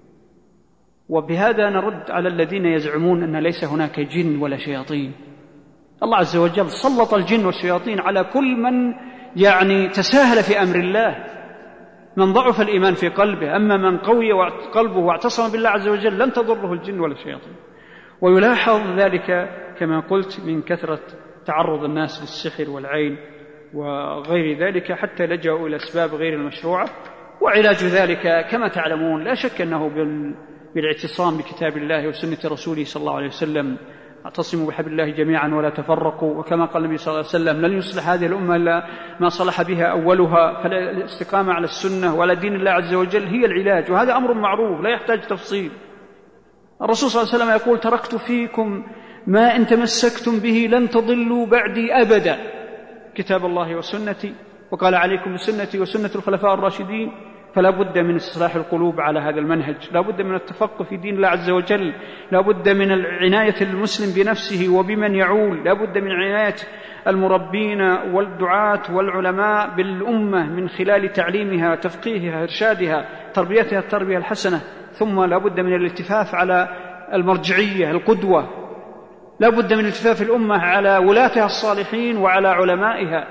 Speaker 3: وبهذا نرد على الذين يزعمون أن ليس هناك جن ولا شياطين. الله عز وجل سلط الجن والشياطين على كل من يعني تساهل في أمر الله، من ضعف الإيمان في قلبه. أما من قوي قلبه واعتصم بالله عز وجل لن تضره الجن ولا الشياطين. ويلاحظ ذلك كما قلت من كثرة تعرض الناس للسحر والعين وغير ذلك، حتى لجأوا إلى أسباب غير المشروعة. وعلاج ذلك كما تعلمون لا شك أنه بالاعتصام بكتاب الله وسنة رسوله صلى الله عليه وسلم: اعتصموا بحبل الله جميعا ولا تفرقوا. وكما قال النبي صلى الله عليه وسلم: لن يصلح هذه الأمة إلا ما صلح بها أولها. فالاستقامة على السنة وعلى دين الله عز وجل هي العلاج، وهذا أمر معروف لا يحتاج تفصيل. الرسول صلى الله عليه وسلم يقول: تركت فيكم ما إن تمسكتم به لن تضلوا بعدي أبدا، كتاب الله وسنتي. وقال: عليكم بسنتي وسنة الخلفاء الراشدين. فلا بد من إصلاح القلوب على هذا المنهج، لا بد من التفقه في دين الله عز وجل، لا بد من العناية المسلم بنفسه وبمن يعول، لا بد من عناية المربين والدعاة والعلماء بالأمة من خلال تعليمها، تفقيهها، إرشادها، تربيتها التربية الحسنة. ثم لا بد من الالتفاف على المرجعية القدوة، لا بد من التفاف الأمة على ولاتها الصالحين وعلى علمائها.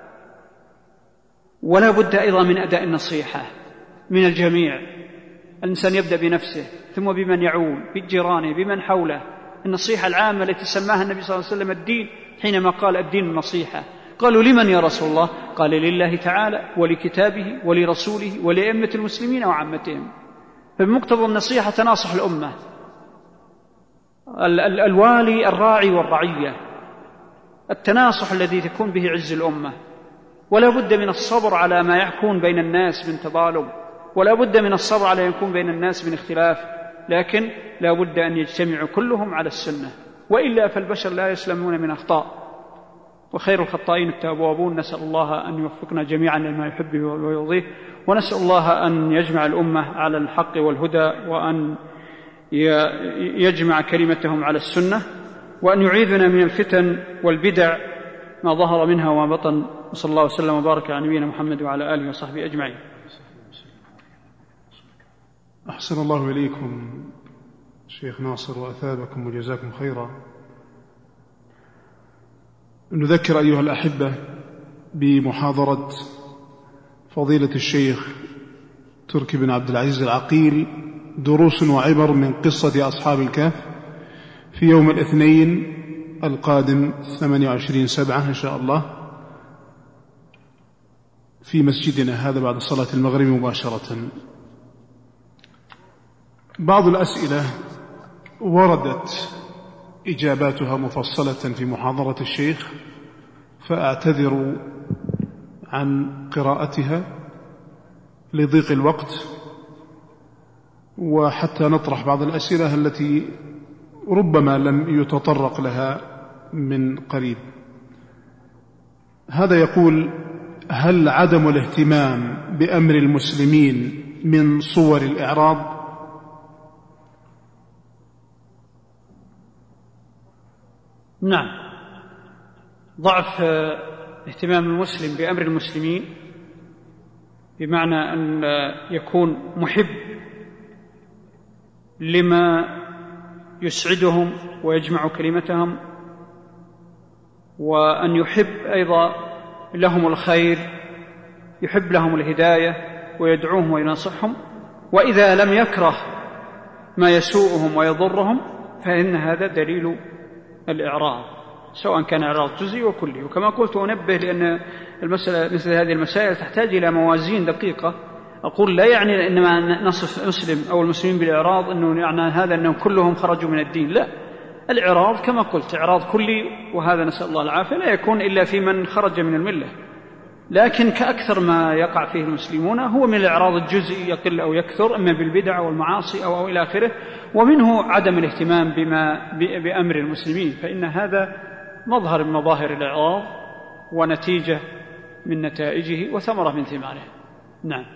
Speaker 3: ولا بد أيضا من أداء النصيحة من الجميع. الإنسان يبدأ بنفسه ثم بمن يعول، بجيرانه، بمن حوله. النصيحة العامة التي سماها النبي صلى الله عليه وسلم الدين، حينما قال: الدين النصيحة. قالوا: لمن يا رسول الله؟ قال: لله تعالى ولكتابه ولرسوله ولأئمة المسلمين وعامتهم. فبمقتضى النصيحة تناصح الأمة، الوالي الراعي والرعية، التناصح الذي تكون به عز الأمة. ولا بد من الصبر على ما يكون بين الناس من تظالم، ولا بد من الصبر على ما يكون بين الناس من اختلاف، لكن لا بد أن يجتمعوا كلهم على السنة، وإلا فالبشر لا يسلمون من أخطاء، وخير الخطائين التوابون. نسأل الله أن يوفقنا جميعا لما يحبه ويرضيه، ونسأل الله أن يجمع الأمة على الحق والهدى، وأن يجمع كلمتهم على السنة، وأن يعيذنا من الفتن والبدع ما ظهر منها وما بطن. وصلى الله وسلم وبارك على نبينا محمد وعلى آله وصحبه أجمعين.
Speaker 4: أحسن الله إليكم شيخ ناصر وأثابكم وجزاكم خيرا. نذكر أيها الأحبة بمحاضرة فضيلة الشيخ تركي بن عبد العزيز العقيل: دروس وعبر من قصة أصحاب الكهف، في يوم الاثنين القادم ثمانية وعشرين سبعة إن شاء الله في مسجدنا هذا بعد صلاة المغرب مباشرة. بعض الأسئلة وردت إجاباتها مفصلة في محاضرة الشيخ، فأعتذر عن قراءتها لضيق الوقت، وحتى نطرح بعض الأسئلة التي ربما لم يتطرق لها من قريب. هذا يقول: هل عدم الاهتمام بأمر المسلمين من صور الإعراض؟
Speaker 3: نعم، ضعف اهتمام المسلم بأمر المسلمين بمعنى أن يكون محب لما يسعدهم ويجمع كلمتهم، وأن يحب أيضا لهم الخير، يحب لهم الهداية ويدعوهم ويناصحهم. وإذا لم يكره ما يسوءهم ويضرهم فإن هذا دليل الإعراض. سواء كان إعراض جزئي وكلي. وكما قلت أنبه لأن المسألة مثل هذه المسائل تحتاج إلى موازين دقيقة. أقول لا يعني إنما نصف مسلم أو المسلمين بالإعراض أنه يعني هذا أنهم كلهم خرجوا من الدين، لا. الإعراض كما قلت إعراض كلي، وهذا نسأل الله العافية لا يكون إلا في من خرج من الملة، لكن كأكثر ما يقع فيه المسلمون هو من الإعراض الجزئي يقل أو يكثر، إما بالبدع والمعاصي أو, أو إلى آخره، ومنه عدم الاهتمام بما بأمر المسلمين، فإن هذا مظهر من مظاهر الإعراض ونتيجة من نتائجه وثمرة من ثماره. نعم.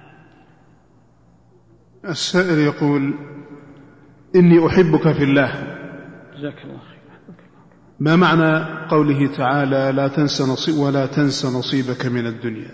Speaker 4: السائل يقول: إني أحبك في الله.
Speaker 3: جزاك الله خير.
Speaker 4: ما معنى قوله تعالى: لا تنس نصيب ولا تنس نصيبك من الدنيا؟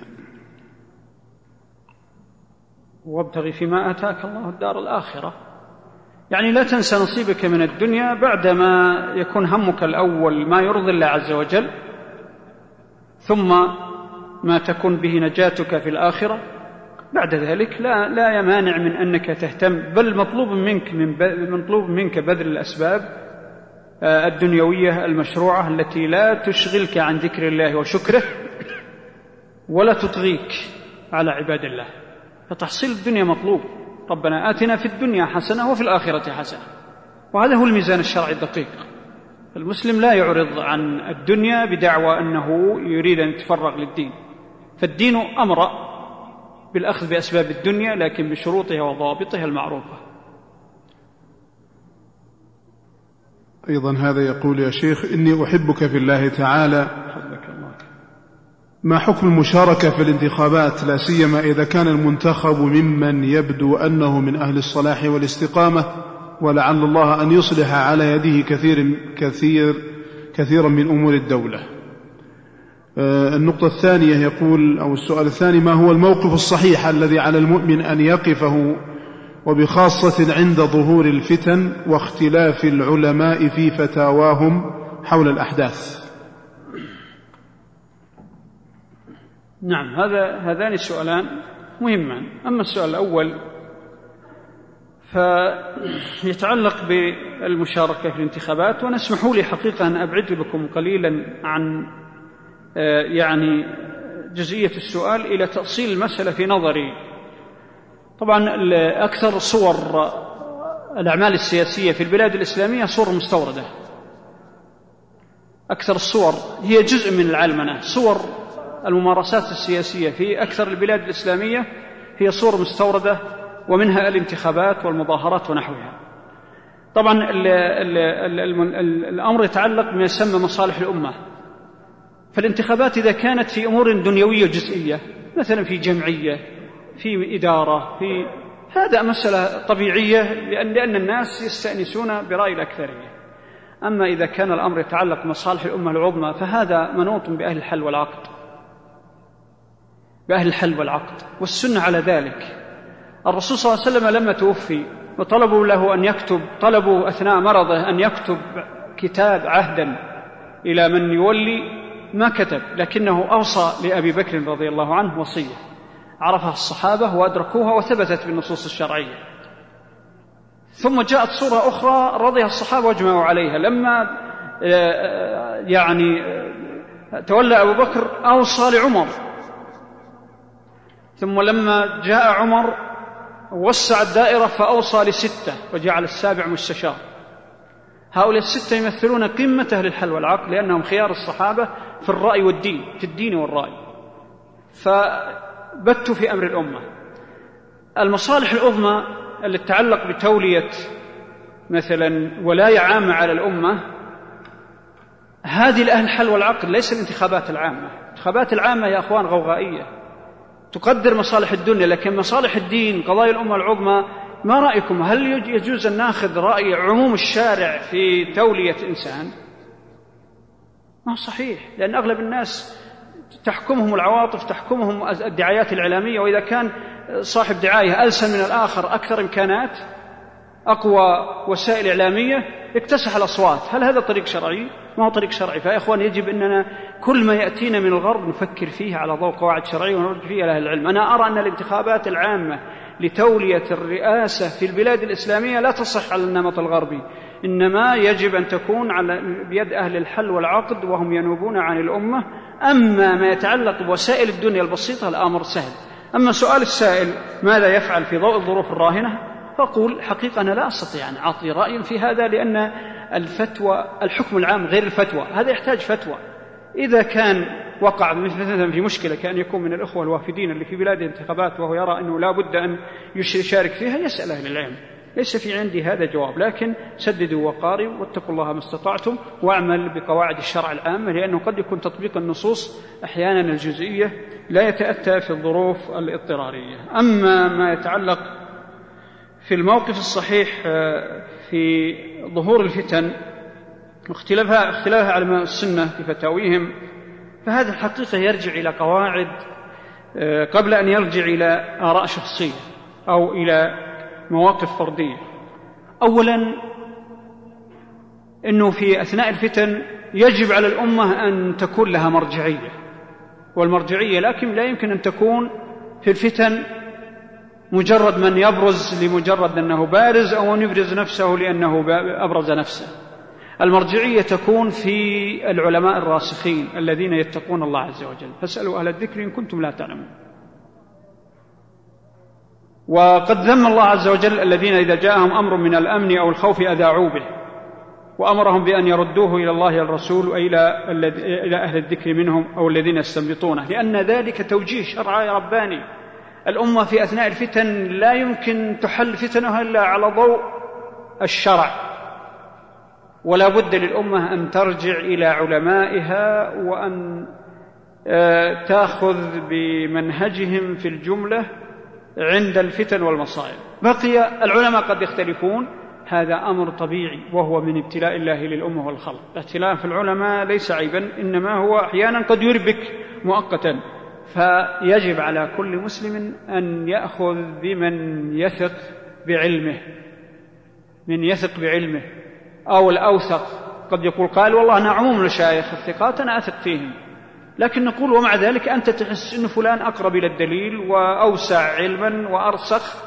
Speaker 3: وابتغي فيما آتاك الله الدار الآخرة، يعني لا تنس نصيبك من الدنيا بعدما يكون همك الأول ما يرضي الله عز وجل، ثم ما تكون به نجاتك في الآخرة. بعد ذلك لا لا يمانع من أنك تهتم، بل مطلوب منك من مطلوب منك بذل الأسباب الدنيوية المشروعة التي لا تشغلك عن ذكر الله وشكره ولا تطغيك على عباد الله. فتحصيل الدنيا مطلوب. ربنا آتنا في الدنيا حسنة وفي الآخرة حسنة، وهذا هو الميزان الشرعي الدقيق. المسلم لا يعرض عن الدنيا بدعوى أنه يريد أن يتفرغ للدين، فالدين أمر بالأخذ بأسباب الدنيا لكن بشروطها وضوابطها المعروفة.
Speaker 4: أيضا هذا يقول: يا شيخ، إني أحبك في الله تعالى، ما حكم المشاركة في الانتخابات، لا سيما إذا كان المنتخب ممن يبدو أنه من أهل الصلاح والاستقامة، ولعل الله أن يصلح على يده كثير كثير كثيرا من أمور الدولة؟ النقطة الثانية يقول، أو السؤال الثاني: ما هو الموقف الصحيح الذي على المؤمن أن يقفه، وبخاصة عند ظهور الفتن واختلاف العلماء في فتاواهم حول الأحداث؟
Speaker 3: نعم، هذا هذان السؤالان مهمان. أما السؤال الأول فيتعلق بالمشاركة في الانتخابات، ونسمحوا لي حقيقة أن أبعد بكم قليلا عن يعني جزئية السؤال إلى تأصيل المسألة في نظري. طبعا أكثر صور الأعمال السياسية في البلاد الإسلامية صور مستوردة. أكثر الصور هي جزء من العلمنة. صور الممارسات السياسية في أكثر البلاد الإسلامية هي صور مستوردة، ومنها الانتخابات والمظاهرات ونحوها. طبعا ال ال ال ال الأمر يتعلق بما يسمى مصالح الأمة. فالانتخابات إذا كانت في أمور دنيوية جزئية، مثلا في جمعية، في إدارة، في هذا مسألة طبيعية، لأن, لأن الناس يستأنسون برأي الأكثرية. أما إذا كان الأمر يتعلق بمصالح الأمة العظمى فهذا منوط بأهل الحل والعقد بأهل الحل والعقد والسنة على ذلك. الرسول صلى الله عليه وسلم لما توفي وطلبوا له أن يكتب، طلبوا أثناء مرضه أن يكتب كتاب عهدا إلى من يولي، ما كتب، لكنه أوصى لأبي بكر رضي الله عنه وصية عرفها الصحابة وأدركوها وثبتت بالنصوص الشرعية. ثم جاءت صورة أخرى رضيها الصحابة واجمعوا عليها، لما يعني تولى أبو بكر أوصى لعمر، ثم لما جاء عمر وسع الدائرة فأوصى لستة وجعل السابع مستشار. هؤلاء الستة يمثلون قمة أهل الحل والعقد، لأنهم خيار الصحابة في الرأي والدين، في الدين والرأي، فبتوا في أمر الأمة. المصالح العظمى التي تتعلق بتولية مثلا ولاية عامة على الأمة، هذه لأهل الحل والعقد، ليس الانتخابات العامة. الانتخابات العامة يا أخوان غوغائية تقدر مصالح الدنيا، لكن مصالح الدين، قضايا الأمة العظمى، ما رأيكم؟ هل يجوز أن نأخذ رأي عموم الشارع في تولية إنسان؟ ما صحيح، لأن أغلب الناس تحكمهم العواطف، تحكمهم الدعايات الإعلامية، وإذا كان صاحب دعاية ألسن من الآخر، أكثر إمكانات، أقوى وسائل إعلامية، اكتسح الأصوات. هل هذا طريق شرعي؟ ما هو طريق شرعي. فيا إخوان يجب أننا كل ما يأتينا من الغرب نفكر فيه على ضوء قواعد شرعية ونرجع فيه إلى أهل العلم. أنا أرى أن الانتخابات العامة لتولية الرئاسة في البلاد الإسلامية لا تصح على النمط الغربي، إنما يجب أن تكون على بيد أهل الحل والعقد وهم ينوبون عن الأمة. أما ما يتعلق بوسائل الدنيا البسيطة الأمر سهل. أما سؤال السائل ماذا يفعل في ضوء الظروف الراهنة، فأقول حقيقة أنا لا أستطيع أن أعطي رأي في هذا، لأن الفتوى الحكم العام غير الفتوى، هذا يحتاج فتوى. إذا كان وقع مثلا في مشكلة كأن يكون من الأخوة الوافدين اللي في بلاد انتخابات وهو يرى أنه لا بد أن يشارك فيها، يسأل أهل العلم. ليس في عندي هذا جواب، لكن سددوا وقاربوا واتقوا الله ما استطعتم واعمل بقواعد الشرع العامة، لأنه قد يكون تطبيق النصوص أحيانا الجزئية لا يتأتى في الظروف الاضطرارية. أما ما يتعلق في الموقف الصحيح في ظهور الفتن واختلافها اختلافها علماء السنة في فتاويهم، فهذا الحقيقة يرجع إلى قواعد قبل أن يرجع إلى آراء شخصية أو إلى مواقف فردية. أولا أنه في أثناء الفتن يجب على الأمة أن تكون لها مرجعية، والمرجعية لكن لا يمكن أن تكون في الفتن مجرد من يبرز لمجرد أنه بارز أو أن يبرز نفسه لأنه أبرز نفسه. المرجعية تكون في العلماء الراسخين الذين يتقون الله عز وجل، فاسألوا أهل الذكر إن كنتم لا تعلمون. وقد ذم الله عز وجل الذين إذا جاءهم أمر من الأمن أو الخوف أذاعوا به، وأمرهم بأن يردوه إلى الله والرسول وإلى أهل الذكر منهم أو الذين يستنبطونه، لأن ذلك توجيه شرعي رباني. الأمة في أثناء الفتن لا يمكن تحل فتنها إلا على ضوء الشرع، ولا بد للأمة أن ترجع إلى علمائها وأن تأخذ بمنهجهم في الجملة عند الفتن والمصائب. بقي العلماء قد يختلفون، هذا أمر طبيعي وهو من ابتلاء الله للأمة والخلق. اختلاف العلماء ليس عيبا، إنما هو أحيانا قد يربك مؤقتا، فيجب على كل مسلم أن يأخذ بمن يثق بعلمه، من يثق بعلمه أو الأوثق. قد يقول قال والله أنا عموم المشايخ الثقات أنا أثق فيهم، لكن نقول ومع ذلك أنت تحس أن فلان أقرب إلى الدليل وأوسع علما وأرسخ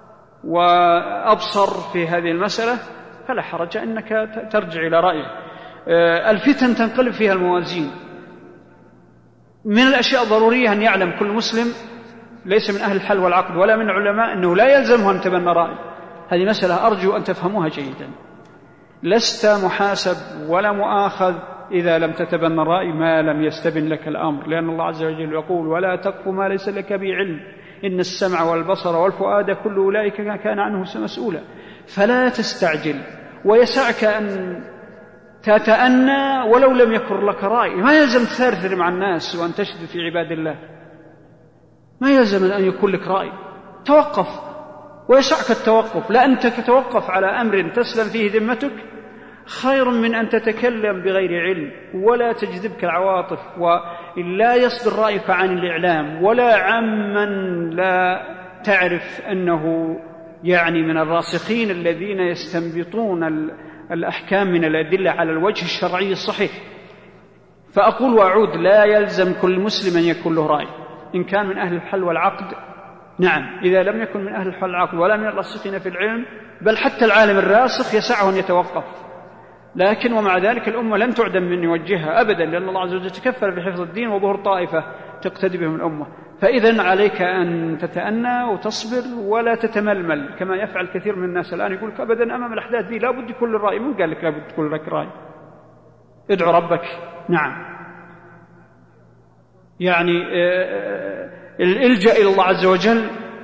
Speaker 3: وأبصر في هذه المسألة، فلا حرج أنك ترجع إلى رأيه. الفتن تنقلب فيها الموازين. من الأشياء الضرورية أن يعلم كل مسلم ليس من أهل الحل والعقد ولا من العلماء أنه لا يلزمه أن يتبنى رأي. هذه مسألة أرجو أن تفهموها جيدا. لست محاسب ولا مؤاخذ إذا لم تتبنى الرأي ما لم يستبن لك الأمر، لأن الله عز وجل يقول ولا تقف ما ليس لك به علم إن السمع والبصر والفؤاد كل أولئك كان عنه مسؤولا. فلا تستعجل، ويسعك أن تتأنى ولو لم يكن لك رأي. ما يلزم تثرثر مع الناس وأن تشد في عباد الله، ما يلزم أن يكون لك رأي. توقف، ويسعك التوقف، لا أنت تتوقف على أمر تسلم فيه ذمتك خير من أن تتكلم بغير علم ولا تجذبك العواطف، ولا يصدر رأيك عن الإعلام ولا عمن لا تعرف أنه يعني من الراسخين الذين يستنبطون الأحكام من الأدلة على الوجه الشرعي الصحيح. فأقول وأعود، لا يلزم كل مسلم أن يكون له رأي. إن كان من أهل الحل والعقد نعم، إذا لم يكن من أهل الحل والعقد ولا من الراسخين في العلم، بل حتى العالم الراسخ يسعه أن يتوقف. لكن ومع ذلك الأمة لن تعدم من يوجهها أبدا، لأن الله عز وجل تكفل بحفظ الدين وظهور طائفة تقتدي بهم الأمة. فإذن عليك أن تتأنى وتصبر ولا تتململ كما يفعل كثير من الناس الآن. يقول لك أبدا أمام الأحداث دي لا بد يكون الرأي. من قال لك لا بد يكون لك رأي؟ ادعو ربك. نعم، يعني الإلجأ إلى الله عز وجل،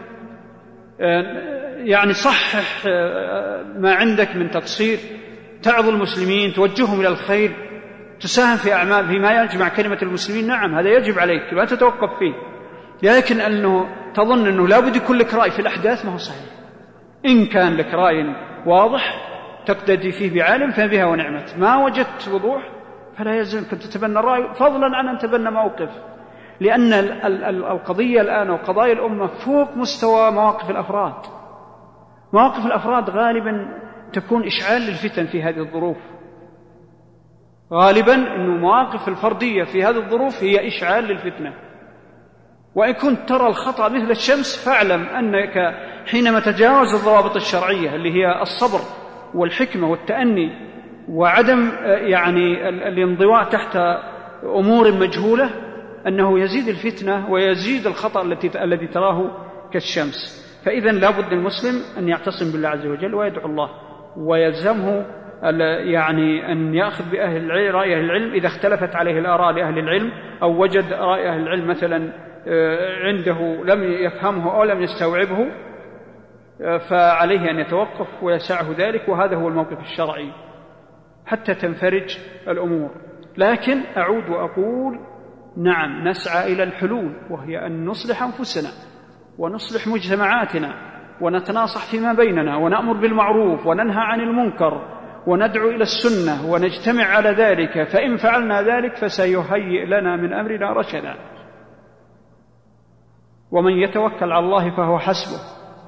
Speaker 3: يعني صحح ما عندك من تقصير، تعظ المسلمين، توجههم إلى الخير، تساهم في أعمال فيما يجمع كلمة المسلمين. نعم، هذا يجب عليك لا تتوقف فيه. لكن أنه تظن أنه لا بد يكون لك رأي في الأحداث ما هو صحيح. إن كان لك رأي واضح تقتدي فيه بعالم فبها ونعمت، ما وجدت وضوح فلا يلزمك أن تتبنى الرأي، فضلا عن أن تتبنى موقف. لأن القضية الآن وقضايا الأمة فوق مستوى مواقف الأفراد. مواقف الأفراد غالبا تكون إشعال للفتن في هذه الظروف. غالبا أن مواقف الفردية في هذه الظروف هي إشعال للفتنة. وإن كنت ترى الخطأ مثل الشمس فاعلم أنك حينما تجاوز الضوابط الشرعية اللي هي الصبر والحكمة والتأني وعدم يعني الانضواء تحت أمور مجهولة أنه يزيد الفتنة ويزيد الخطأ الذي تراه كالشمس. فإذا لا بد المسلم أن يعتصم بالله عز وجل ويدعو الله، ويلزمه يعني أن يأخذ بأهل رأي أهل العلم إذا اختلفت عليه الآراء لأهل العلم، أو وجد رأي أهل العلم مثلا عنده لم يفهمه أو لم يستوعبه، فعليه أن يتوقف ويسعه ذلك، وهذا هو الموقف الشرعي حتى تنفرج الأمور. لكن أعود وأقول نعم نسعى إلى الحلول، وهي أن نصلح أنفسنا ونصلح مجتمعاتنا ونتناصح فيما بيننا ونأمر بالمعروف وننهى عن المنكر وندعو إلى السنة ونجتمع على ذلك، فإن فعلنا ذلك فسيهيئ لنا من أمرنا رشدا، ومن يتوكل على الله فهو حسبه.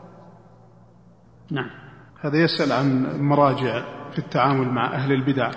Speaker 3: نعم.
Speaker 4: هذا يسأل عن مراجع في التعامل مع أهل البدع.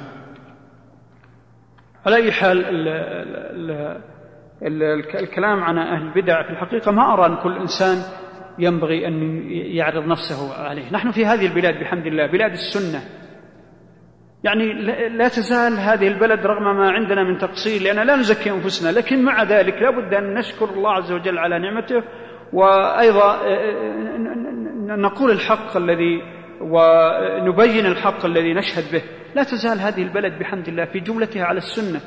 Speaker 3: على أي حال ال ال ال ال الكلام عن أهل البدع في الحقيقة ما أرى أن كل إنسان ينبغي أن يعرض نفسه عليه. نحن في هذه البلاد بحمد الله بلاد السنة، يعني لا تزال هذه البلد رغم ما عندنا من تقصير، لأننا لا نزكي أنفسنا، لكن مع ذلك لا بد أن نشكر الله عز وجل على نعمته، وأيضا نقول الحق الذي ونبين الحق الذي نشهد به. لا تزال هذه البلد بحمد الله في جملتها على السنة،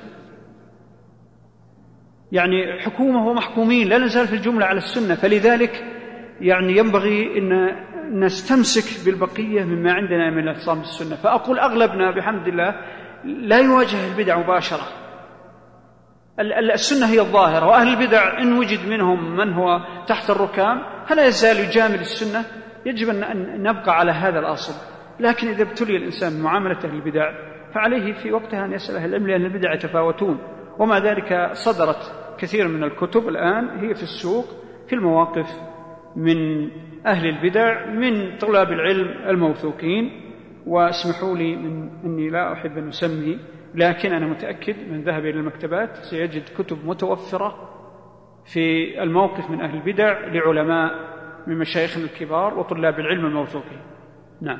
Speaker 3: يعني حكومة ومحكومين لا نزال في الجملة على السنة، فلذلك يعني ينبغي أن نستمسك بالبقية مما عندنا من الاعتصام بالسنة. فأقول أغلبنا بحمد الله لا يواجه البدع مباشرة، السنة هي الظاهرة، وأهل البدع إن وجد منهم من هو تحت الركام فلا يزال يجامل السنة. يجب أن نبقى على هذا الأصل، لكن إذا ابتلي الإنسان معاملة أهل البدع فعليه في وقتها أن يسأل أهل العلم، لأن البدع يتفاوتون، ومع ذلك صدرت كثير من الكتب الآن هي في السوق في المواقف من أهل البدع من طلاب العلم الموثوقين. واسمحوا لي من أني لا أحب أن أسمي، لكن أنا متأكد من ذهب إلى المكتبات سيجد كتب متوفرة في الموقف من أهل البدع لعلماء من مشايخنا الكبار وطلاب العلم الموثوقين. نعم.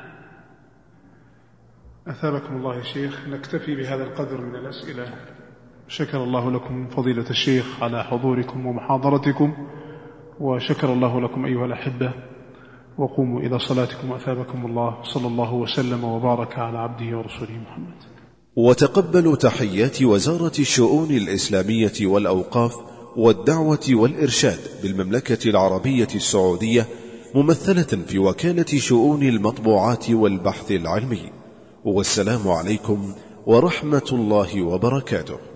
Speaker 4: أثابكم الله يا شيخ، نكتفي بهذا القدر من الأسئلة. شكر الله لكم فضيلة الشيخ على حضوركم ومحاضرتكم، وشكر الله لكم أيها الأحبة، وقوموا إلى صلاتكم وأثابكم الله. صلى الله وسلم وبارك على عبده ورسوله محمد.
Speaker 1: وتقبلوا تحيات وزارة الشؤون الإسلامية والأوقاف والدعوة والإرشاد بالمملكة العربية السعودية، ممثلة في وكالة شؤون المطبوعات والبحث العلمي. والسلام عليكم ورحمة الله وبركاته.